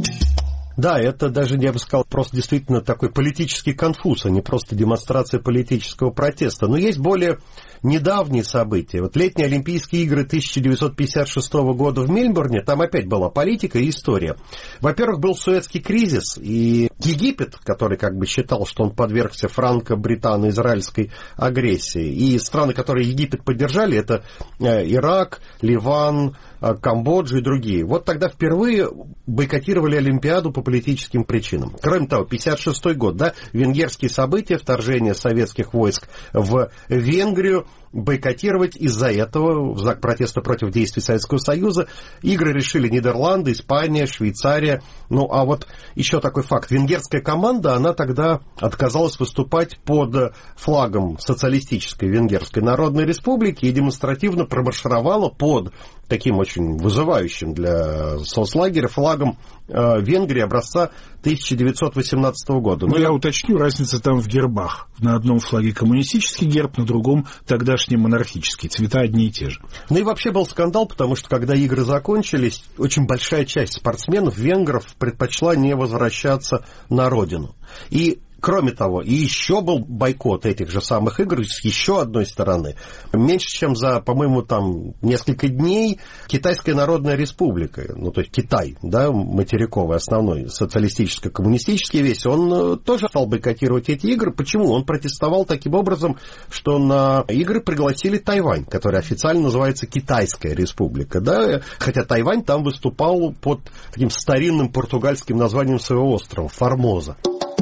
I: Да, это даже, я бы сказал, просто действительно такой политический конфуз, а не просто демонстрация политического протеста. Но есть более недавние события. Вот летние Олимпийские игры тысяча девятьсот пятьдесят шестого года в Мельбурне, там опять была политика и история. Во-первых, был Суэцкий кризис, и Египет, который как бы считал, что он подвергся франко-британо-израильской агрессии, и страны, которые Египет поддержали, это Ирак, Ливан, Камбоджа и другие. Вот тогда впервые бойкотировали Олимпиаду по политическим причинам. Кроме того, пятьдесят шестой год, да, венгерские события, вторжение советских войск в Венгрию, бойкотировать из-за этого, в знак протеста против действий Советского Союза, игры решили Нидерланды, Испания, Швейцария. Ну, а вот еще такой факт. Венгерская команда, она тогда отказалась выступать под флагом Социалистической Венгерской Народной Республики и демонстративно промаршировала под таким очень вызывающим для соцлагеря флагом э, Венгрии образца тысяча девятьсот восемнадцатого года.
J: Но ну, я уточню, разница там в гербах. На одном флаге коммунистический герб, на другом тогдашний монархический. Цвета одни и те же.
I: Ну и вообще был скандал, потому что когда игры закончились, очень большая часть спортсменов, венгров, предпочла не возвращаться на родину. И кроме того, и еще был бойкот этих же самых игр с еще одной стороны. Меньше чем за, по-моему, там несколько дней Китайская Народная Республика, ну, то есть Китай, да, материковый, основной социалистическо-коммунистический весь, он тоже стал бойкотировать эти игры. Почему? Он протестовал таким образом, что на игры пригласили Тайвань, который официально называется Китайская Республика, да, хотя Тайвань там выступал под таким старинным португальским названием своего острова, Формоза.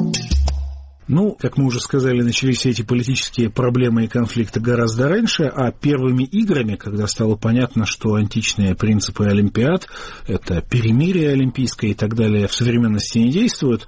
J: Ну, как мы уже сказали, начались эти политические проблемы и конфликты гораздо раньше, а первыми играми, когда стало понятно, что античные принципы Олимпиад, это перемирие олимпийское и так далее, в современности не действуют,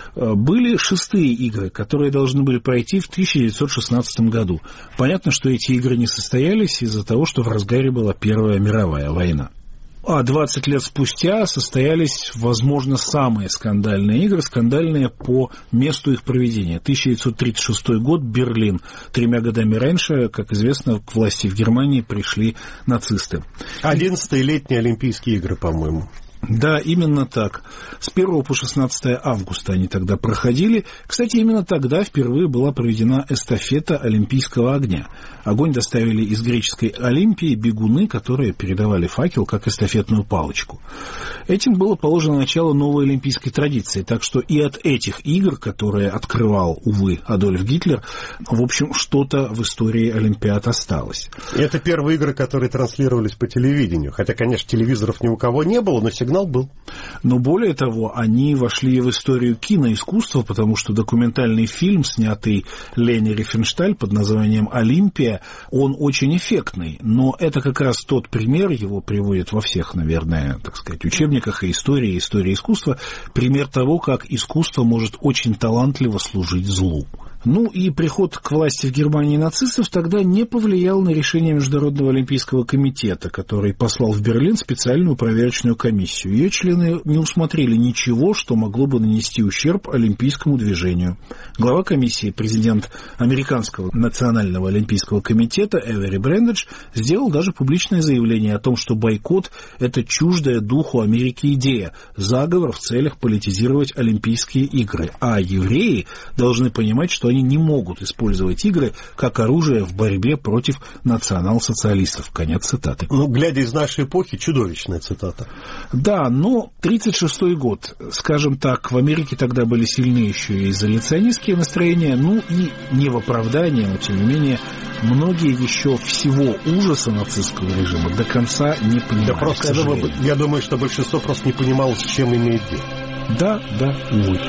J: были шестые игры, которые должны были пройти в тысяча девятьсот шестнадцатом году. Понятно, что эти игры не состоялись из-за того, что в разгаре была Первая мировая война. А двадцать лет спустя состоялись, возможно, самые скандальные игры, скандальные по месту их проведения. тысяча девятьсот тридцать шестой год, Берлин. Тремя годами раньше, как известно, к власти в Германии пришли нацисты.
I: Одиннадцатые летние Олимпийские игры, по-моему.
J: Да, именно так. С первого по шестнадцатое августа они тогда проходили. Кстати, именно тогда впервые была проведена эстафета Олимпийского огня. Огонь доставили из греческой Олимпии бегуны, которые передавали факел как эстафетную палочку. Этим было положено начало новой олимпийской традиции. Так что и от этих игр, которые открывал, увы, Адольф Гитлер, в общем, что-то в истории Олимпиад осталось.
I: Это первые игры, которые транслировались по телевидению. Хотя, конечно, телевизоров ни у кого не было, но сигнал был.
J: Но более того, они вошли в историю киноискусства, потому что документальный фильм, снятый Лени Рифеншталь под названием «Олимпия», он очень эффектный. Но это как раз тот пример, его приводят во всех, наверное, так сказать, учебниках и истории, и истории искусства, пример того, как искусство может очень талантливо служить злу. Ну и приход к власти в Германии нацистов тогда не повлиял на решение Международного олимпийского комитета, который послал в Берлин специальную проверочную комиссию. Ее члены не усмотрели ничего, что могло бы нанести ущерб олимпийскому движению. Глава комиссии, президент Американского национального олимпийского комитета Эвери Брендидж сделал даже публичное заявление о том, что бойкот – это чуждая духу Америки идея, заговор в целях политизировать Олимпийские игры. А евреи должны понимать, что они не могут использовать игры как оружие в борьбе против национал-социалистов. Конец цитаты.
I: Ну, глядя из нашей эпохи, чудовищная цитата.
J: Да, но тридцать шестой год, скажем так, в Америке тогда были сильны еще и изоляционистские настроения, ну и не в оправдание, но тем не менее, многие еще всего ужаса нацистского режима до конца не понимали.
I: Да, просто, я, думаю, я думаю, что большинство просто не понимало, с чем имеет дело.
J: Да, да, увы.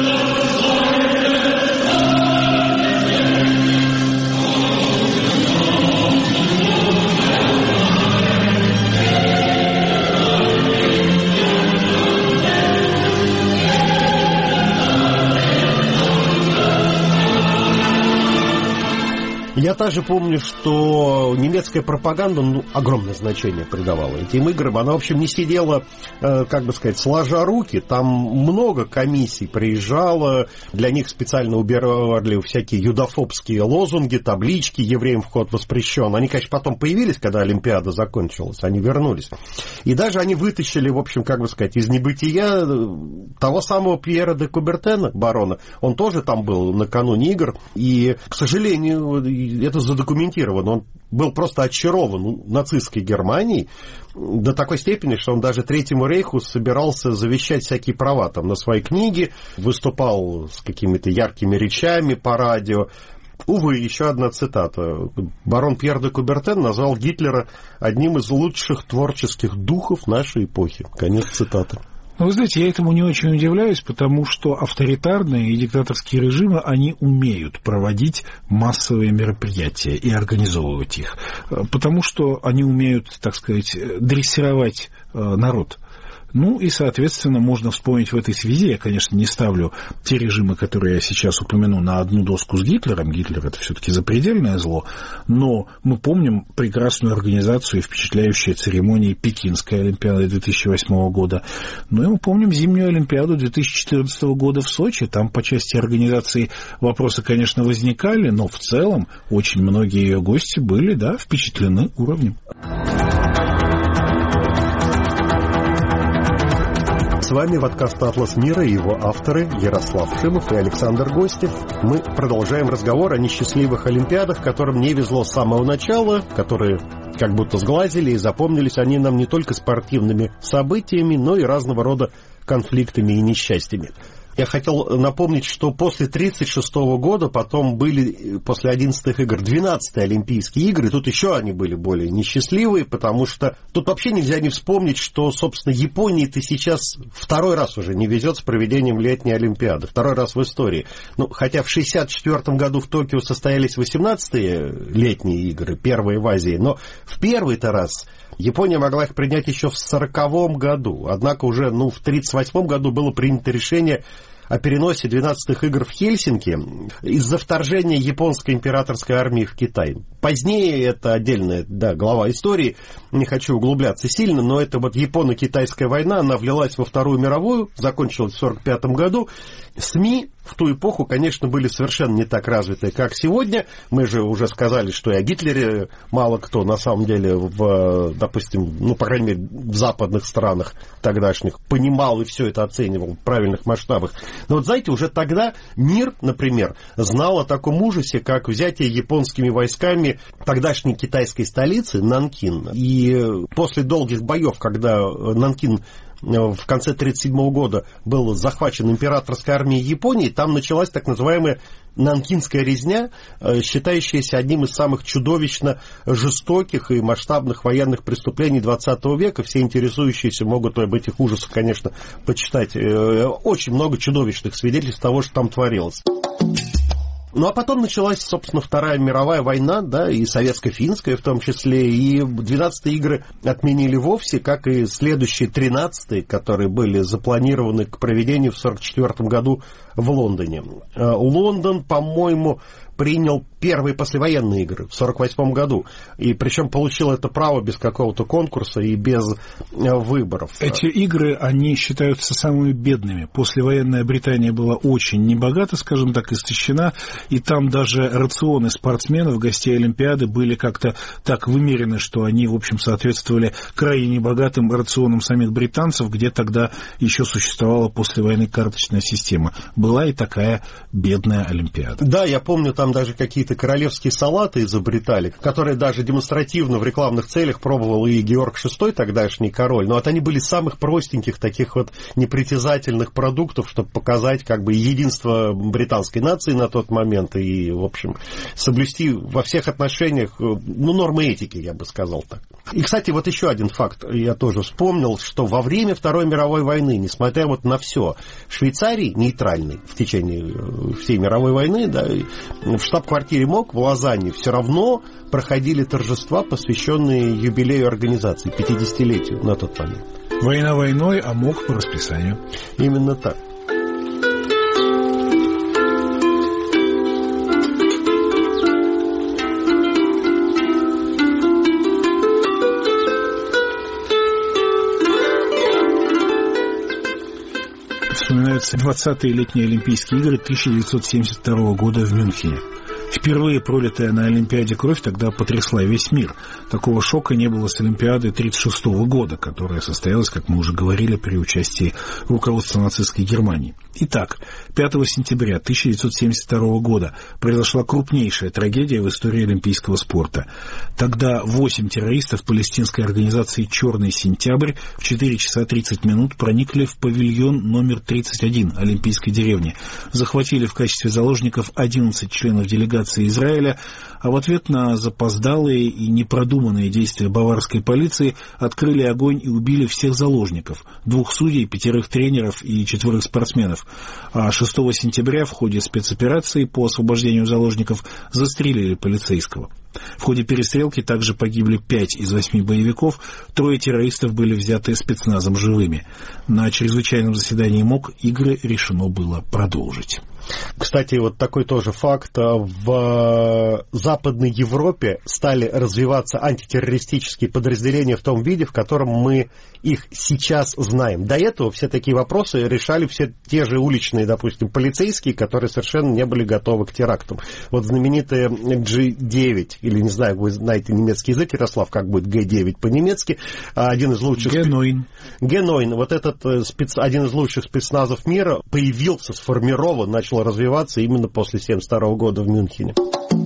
I: Я также помню, что немецкая пропаганда, ну, огромное значение придавала этим играм. Она, в общем, не сидела, э, как бы сказать, сложа руки. Там много комиссий приезжало. Для них специально убирали всякие юдофобские лозунги, таблички «Евреям вход воспрещен». Они, конечно, потом появились, когда Олимпиада закончилась. Они вернулись. И даже они вытащили, в общем, как бы сказать, из небытия того самого Пьера де Кубертена, барона. Он тоже там был накануне игр. И, к сожалению, это задокументировано, он был просто очарован нацистской Германией до такой степени, что он даже Третьему рейху собирался завещать всякие права там, на свои книги, выступал с какими-то яркими речами по радио. Увы, еще одна цитата. Барон Пьер де Кубертен назвал Гитлера одним из лучших творческих духов нашей эпохи. Конец цитаты.
J: Ну, вы знаете, я этому не очень удивляюсь, потому что авторитарные и диктаторские режимы, они умеют проводить массовые мероприятия и организовывать их, потому что они умеют, так сказать, дрессировать народ. Ну и, соответственно, можно вспомнить в этой связи, я, конечно, не ставлю те режимы, которые я сейчас упомяну, на одну доску с Гитлером. Гитлер – это все-таки запредельное зло, но мы помним прекрасную организацию и впечатляющие церемонии Пекинской Олимпиады две тысячи восьмого года. Ну и мы помним зимнюю Олимпиаду две тысячи четырнадцатого года в Сочи. Там по части организации вопросы, конечно, возникали, но в целом очень многие ее гости были, да, впечатлены уровнем.
I: С вами подкаст «Атлас мира» и его авторы Ярослав Шимов и Александр Гостев. Мы продолжаем разговор о несчастливых Олимпиадах, которым не везло с самого начала, которые как будто сглазили, и запомнились они нам не только спортивными событиями, но и разного рода конфликтами и несчастьями. Я хотел напомнить, что после тридцать шестого года потом были, после одиннадцатых игр, двенадцатые Олимпийские игры. Тут еще они были более несчастливые, потому что тут вообще нельзя не вспомнить, что, собственно, Японии-то сейчас второй раз уже не везет с проведением летней Олимпиады. Второй раз в истории. Ну, хотя в шестьдесят четвёртом году в Токио состоялись восемнадцатые летние игры, первые в Азии, но в первый-то раз Япония могла их принять еще в сороковом году. Однако уже ну, в тридцать восьмом году было принято решение о переносе двенадцатых игр в Хельсинки из-за вторжения японской императорской армии в Китай. Позднее это отдельная да, глава истории, не хочу углубляться сильно, но это вот японо-китайская война, она влилась во Вторую мировую, закончилась в сорок пятом году. СМИ в ту эпоху, конечно, были совершенно не так развиты, как сегодня. Мы же уже сказали, что и о Гитлере мало кто на самом деле, в, допустим, ну, по крайней мере, в западных странах тогдашних понимал и все это оценивал в правильных масштабах. Но вот, знаете, уже тогда мир, например, знал о таком ужасе, как взятие японскими войсками тогдашней китайской столицы Нанкин. И после долгих боев, когда Нанкин в конце тридцать седьмого года был захвачен императорской армией Японии, там началась так называемая Нанкинская резня, считающаяся одним из самых чудовищно жестоких и масштабных военных преступлений двадцатого века. Все интересующиеся могут об этих ужасах, конечно, почитать. Очень много чудовищных свидетельств того, что там творилось. Ну, а потом началась, собственно, Вторая мировая война, да, и советско-финская в том числе, и двенадцатые игры отменили вовсе, как и следующие тринадцатые, которые были запланированы к проведению в сорок четвёртом году в Лондоне. Лондон, по-моему, принял первые послевоенные игры в сорок восьмом году, и причем получил это право без какого-то конкурса и без выборов.
J: Эти игры, они считаются самыми бедными. Послевоенная Британия была очень небогата, скажем так, истощена, и там даже рационы спортсменов, гостей Олимпиады, были как-то так вымерены, что они, в общем, соответствовали крайне небогатым рационам самих британцев, где тогда еще существовала послевоенная карточная система. Была и такая бедная Олимпиада.
I: Да, я помню, там даже какие-то королевские салаты изобретали, которые даже демонстративно в рекламных целях пробовал и Георг шестой, тогдашний король. Но вот они были самых простеньких, таких вот непритязательных продуктов, чтобы показать как бы единство британской нации на тот момент и, в общем, соблюсти во всех отношениях, ну, нормы этики, я бы сказал так. И, кстати, вот еще один факт я тоже вспомнил, что во время Второй мировой войны, несмотря вот на все, в Швейцарии, нейтральной в течение всей мировой войны, да, в штаб-квартире МОК в Лозанне все равно проходили торжества, посвященные юбилею организации, пятидесятилетию на тот момент.
J: Война войной, а МОК по расписанию.
I: Именно так.
J: Вспоминаются двадцатые летние Олимпийские игры тысяча девятьсот семьдесят второго года в Мюнхене. Впервые пролитая на Олимпиаде кровь тогда потрясла весь мир. Такого шока не было с Олимпиады тысяча девятьсот тридцать шестого года, которая состоялась, как мы уже говорили, при участии руководства нацистской Германии. Итак, пятого сентября тысяча девятьсот семьдесят второго года произошла крупнейшая трагедия в истории олимпийского спорта. Тогда восемь террористов палестинской организации «Черный сентябрь» в четыре часа тридцать минут проникли в павильон номер тридцать один Олимпийской деревни, захватили в качестве заложников одиннадцать членов делегации Израиля, а в ответ на запоздалые и непродуманные действия баварской полиции открыли огонь и убили всех заложников, двух судей, пятерых тренеров и четверых спортсменов. А шестого сентября в ходе спецоперации по освобождению заложников застрелили полицейского. В ходе перестрелки также погибли пять из восьми боевиков, трое террористов были взяты спецназом живыми. На чрезвычайном заседании МОК игры решено было продолжить.
I: Кстати, вот такой тоже факт. В Западной Европе стали развиваться антитеррористические подразделения в том виде, в котором мы их сейчас знаем. До этого все такие вопросы решали все те же уличные, допустим, полицейские, которые совершенно не были готовы к терактам. Вот знаменитые джи девять, или, не знаю, вы знаете немецкий язык, Ярослав, как будет джи девять по-немецки, один из лучших...
J: джи девять.
I: джи девять. Вот этот спец... один из лучших спецназов мира появился, сформирован, начал развиваться именно после семьдесят второго года в Мюнхене.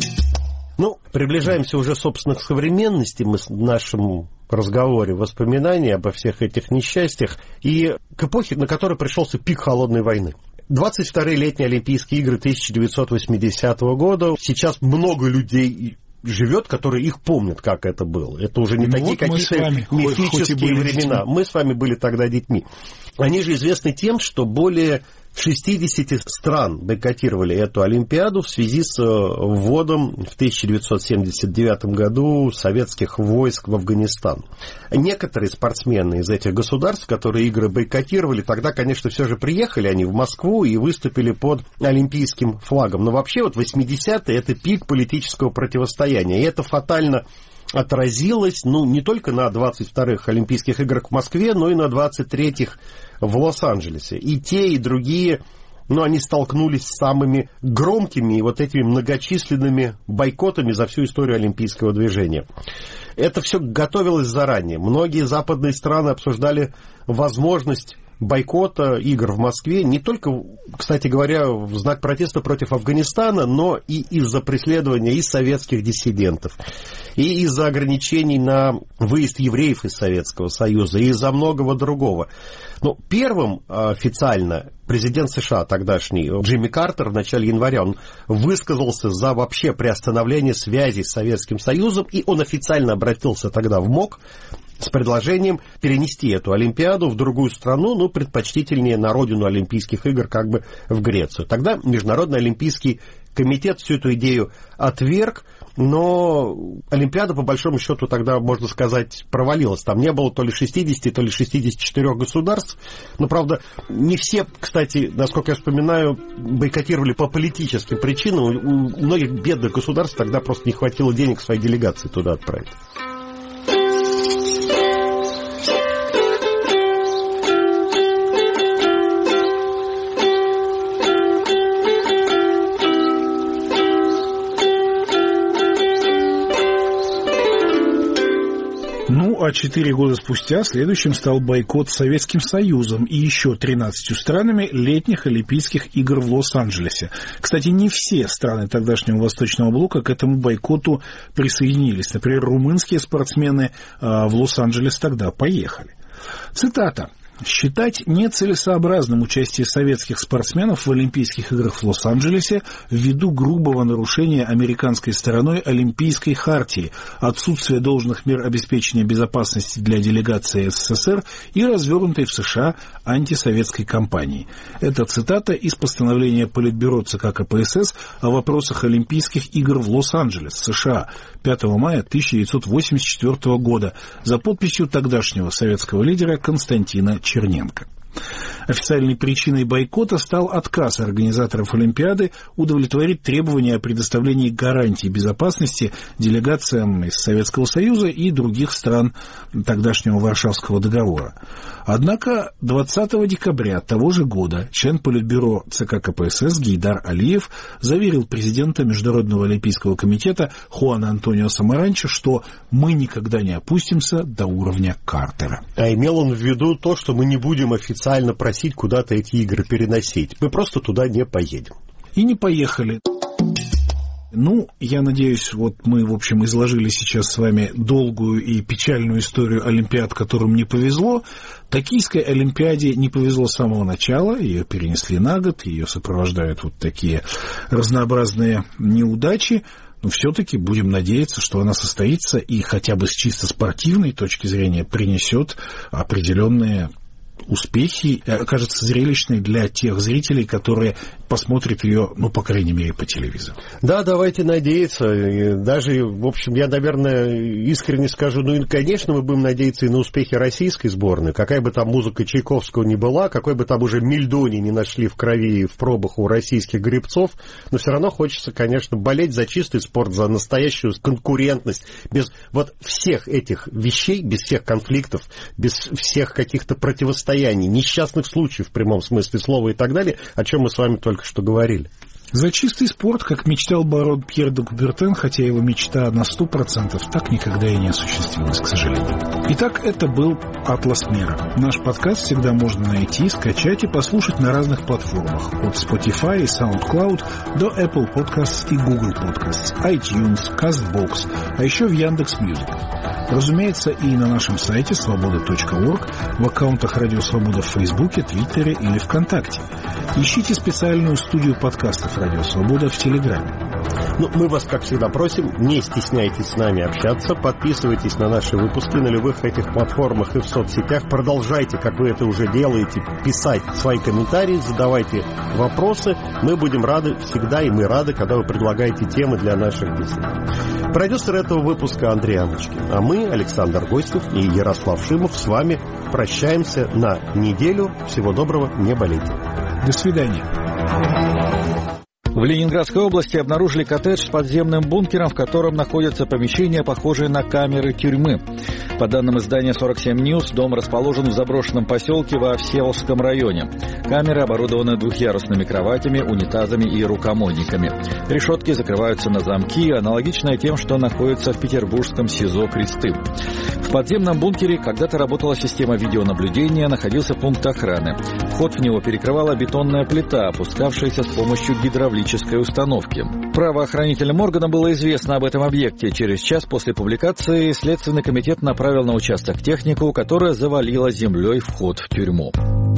I: Ну, приближаемся уже, собственно, к современности. Мы в нашем разговоре, воспоминания обо всех этих несчастьях и к эпохе, на которой пришелся пик холодной войны. двадцать вторые летние Олимпийские игры тысяча девятьсот восьмидесятого года. Сейчас много людей живет, которые их помнят, как это было. Это уже не ну такие вот какие-то мифические времена. Мы с вами были тогда детьми. Они же известны тем, что более шестьдесят стран бойкотировали эту Олимпиаду в связи с вводом в тысяча девятьсот семьдесят девятом году советских войск в Афганистан. Некоторые спортсмены из этих государств, которые игры бойкотировали, тогда, конечно, все же приехали они в Москву и выступили под олимпийским флагом. Но вообще вот восьмидесятые – это пик политического противостояния, и это фатально отразилось, ну, не только на двадцать вторых Олимпийских играх в Москве, но и на двадцать третьих в Лос-Анджелесе. И те, и другие, ну, они столкнулись с самыми громкими и вот этими многочисленными бойкотами за всю историю олимпийского движения. Это все готовилось заранее. Многие западные страны обсуждали возможность бойкота игр в Москве, не только, кстати говоря, в знак протеста против Афганистана, но и из-за преследования и советских диссидентов, и из-за ограничений на выезд евреев из Советского Союза, и из-за многого другого. Но первым официально президент США тогдашний, Джимми Картер, в начале января, он высказался за вообще приостановление связи с Советским Союзом, и он официально обратился тогда в МОК с предложением перенести эту Олимпиаду в другую страну, ну, предпочтительнее на родину Олимпийских игр, как бы в Грецию. Тогда Международный Олимпийский комитет всю эту идею отверг, но Олимпиада, по большому счету, тогда, можно сказать, провалилась. Там не было то ли шестидесяти, то ли шестидесяти четырёх государств. Но, правда, не все, кстати, насколько я вспоминаю, бойкотировали по политическим причинам. У многих бедных государств тогда просто не хватило денег своей делегации туда отправить.
J: А четыре года спустя следующим стал бойкот Советским Союзом и еще тринадцатью странами летних Олимпийских игр в Лос-Анджелесе. Кстати, не все страны тогдашнего Восточного блока к этому бойкоту присоединились. Например, румынские спортсмены в Лос-Анджелес тогда поехали. Цитата. «Считать нецелесообразным участие советских спортсменов в Олимпийских играх в Лос-Анджелесе ввиду грубого нарушения американской стороной Олимпийской хартии, отсутствия должных мер обеспечения безопасности для делегации СССР и развернутой в США антисоветской кампании». Это цитата из постановления Политбюро ЦК КПСС о вопросах Олимпийских игр в Лос-Анджелес, США, пятого мая тысяча девятьсот восемьдесят четвёртого года за подписью тогдашнего советского лидера Константина Черненко. Официальной причиной бойкота стал отказ организаторов Олимпиады удовлетворить требования о предоставлении гарантий безопасности делегациям из Советского Союза и других стран тогдашнего Варшавского договора. Однако двадцатого декабря того же года член Политбюро ЦК КПСС Гейдар Алиев заверил президента Международного олимпийского комитета Хуана Антонио Самаранчо, что мы никогда не опустимся до уровня Картера.
I: А имел он в виду то, что мы не будем официально просить куда-то эти игры переносить. Мы просто туда не поедем.
J: И не поехали. Ну, я надеюсь, вот мы, в общем, изложили сейчас с вами долгую и печальную историю Олимпиад, которым не повезло. Токийской Олимпиаде не повезло с самого начала, ее перенесли на год, ее сопровождают вот такие разнообразные неудачи. Но все-таки будем надеяться, что она состоится и хотя бы с чисто спортивной точки зрения принесет определенные успехи, окажется зрелищной для тех зрителей, которые посмотрят ее, ну, по крайней мере, по телевизору.
I: Да, давайте надеяться. Даже, в общем, я, наверное, искренне скажу, ну, и, конечно, мы будем надеяться и на успехи российской сборной. Какая бы там музыка Чайковского ни была, какой бы там уже мельдони не нашли в крови и в пробах у российских гребцов, но все равно хочется, конечно, болеть за чистый спорт, за настоящую конкурентность. Без вот всех этих вещей, без всех конфликтов, без всех каких-то противостояний, несчастных случаев в прямом смысле слова и так далее, о чем мы с вами только что говорили.
J: За чистый спорт, как мечтал барон Пьер де Кубертен, хотя его мечта на сто процентов так никогда и не осуществилась, к сожалению. Итак, это был «Атлас мира». Наш подкаст всегда можно найти, скачать и послушать на разных платформах. От Spotify и SoundCloud до Apple Podcasts и Google Podcasts, iTunes, CastBox, а еще в Яндекс.Мьюзик. Разумеется, и на нашем сайте свобода точка орг, в аккаунтах Радио Свобода в Фейсбуке, Твиттере или ВКонтакте. Ищите специальную студию подкастов Радио Свобода в Телеграме.
I: Ну, мы вас, как всегда, просим, не стесняйтесь с нами общаться, подписывайтесь на наши выпуски на любых этих платформах и в соцсетях, продолжайте, как вы это уже делаете, писать свои комментарии, задавайте вопросы. Мы будем рады всегда, и мы рады, когда вы предлагаете темы для наших бесед. Продюсер этого выпуска Андрей Аночкин, а мы, Александр Гостев и Ярослав Шимов, с вами прощаемся на неделю. Всего доброго, не болейте.
J: До свидания.
B: В Ленинградской области обнаружили коттедж с подземным бункером, в котором находятся помещения, похожие на камеры тюрьмы. По данным издания сорок семь Ньюс, дом расположен в заброшенном поселке во Всеволожском районе. Камеры оборудованы двухъярусными кроватями, унитазами и рукомойниками. Решетки закрываются на замки, аналогичные тем, что находится в петербургском СИЗО «Кресты». В подземном бункере когда-то работала система видеонаблюдения, находился пункт охраны. Вход в него перекрывала бетонная плита, опускавшаяся с помощью гидравлической установки. Правоохранительным органам было известно об этом объекте. Через час после публикации Следственный комитет направил на участок технику, которая завалила землей вход в тюрьму.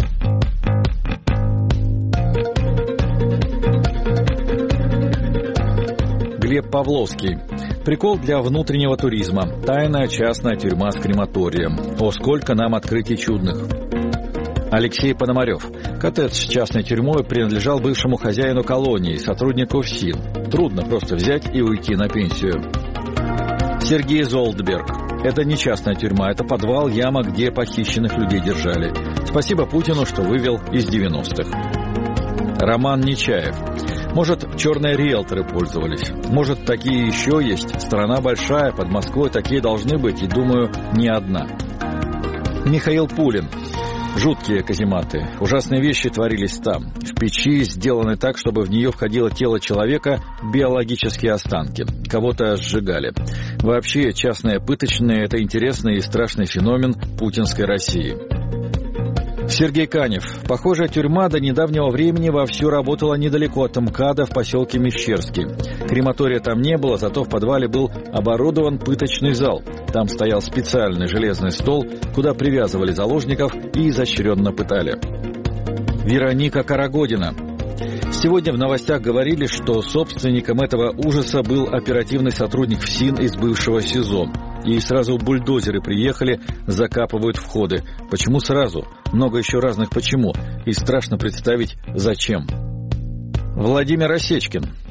B: Глеб Павловский. Прикол для внутреннего туризма. Тайная частная тюрьма с крематорием. О, сколько нам открытий чудных. Алексей Пономарев. Коттедж с частной тюрьмой принадлежал бывшему хозяину колонии, сотруднику ФСИН. Трудно просто взять и уйти на пенсию. Сергей Золдберг. Это не частная тюрьма, это подвал, яма, где похищенных людей держали. Спасибо Путину, что вывел из девяностых. Роман Нечаев. Может, черные риэлторы пользовались. Может, такие еще есть. Страна большая, под Москвой такие должны быть, и, думаю, не одна. Михаил Пулин. Жуткие казематы. Ужасные вещи творились там. В печи сделаны так, чтобы в нее входило тело человека, биологические останки. Кого-то сжигали. Вообще, частные пыточные – это интересный и страшный феномен путинской России. Сергей Канев. Похожая тюрьма до недавнего времени вовсю работала недалеко от МКАДа в поселке Мещерский. Крематория там не было, зато в подвале был оборудован пыточный зал. Там стоял специальный железный стол, куда привязывали заложников и изощренно пытали. Вероника Карагодина. Сегодня в новостях говорили, что собственником этого ужаса был оперативный сотрудник ФСИН из бывшего СИЗО. И сразу бульдозеры приехали, закапывают входы. Почему сразу? Много еще разных почему. И страшно представить, зачем. Владимир Осечкин.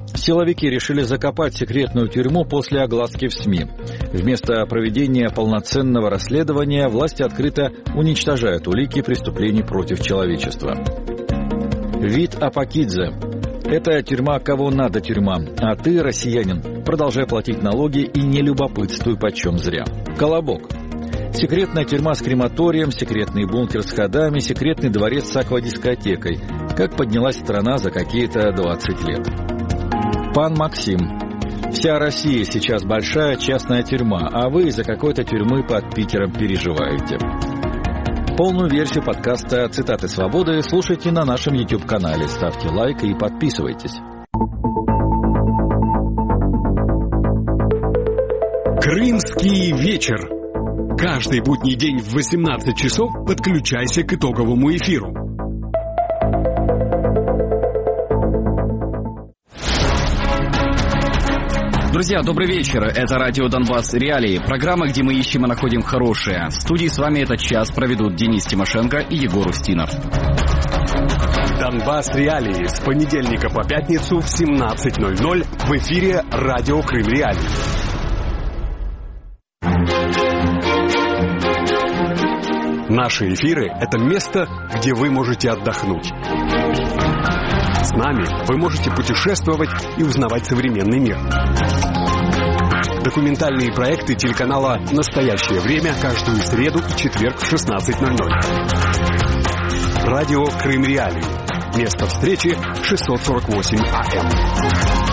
K: Силовики решили закопать секретную тюрьму после огласки в СМИ. Вместо проведения полноценного расследования власти открыто уничтожают улики преступлений против человечества. Вид Апакидзе. Это тюрьма кого надо тюрьма, а ты, россиянин, продолжай платить налоги и не любопытствуй почем зря. Колобок. Секретная тюрьма с крематорием, секретный бункер с ходами, секретный дворец с аквадискотекой. Как поднялась страна за какие-то двадцать лет. Пан Максим. Вся Россия сейчас большая частная тюрьма, а вы из-за какой-то тюрьмы под Питером переживаете. Полную версию подкаста «Цитаты свободы» слушайте на нашем YouTube-канале. Ставьте лайк и подписывайтесь.
A: Крымский вечер. Каждый будний день в восемнадцать часов подключайся к итоговому эфиру.
L: Друзья, добрый вечер. Это радио «Донбасс. Реалии». Программа, где мы ищем и находим хорошее. В студии с вами этот час проведут Денис Тимошенко и Егор Устинов.
A: «Донбасс. Реалии» с понедельника по пятницу в семнадцать ноль ноль в эфире радио «Крым Реалии». Наши эфиры – это место, где вы можете отдохнуть. С нами вы можете путешествовать и узнавать современный мир. Документальные проекты телеканала «Настоящее время» каждую среду и четверг в шестнадцать ноль ноль. Радио «Крым Реалии». Место встречи шестьсот сорок восемь АМ.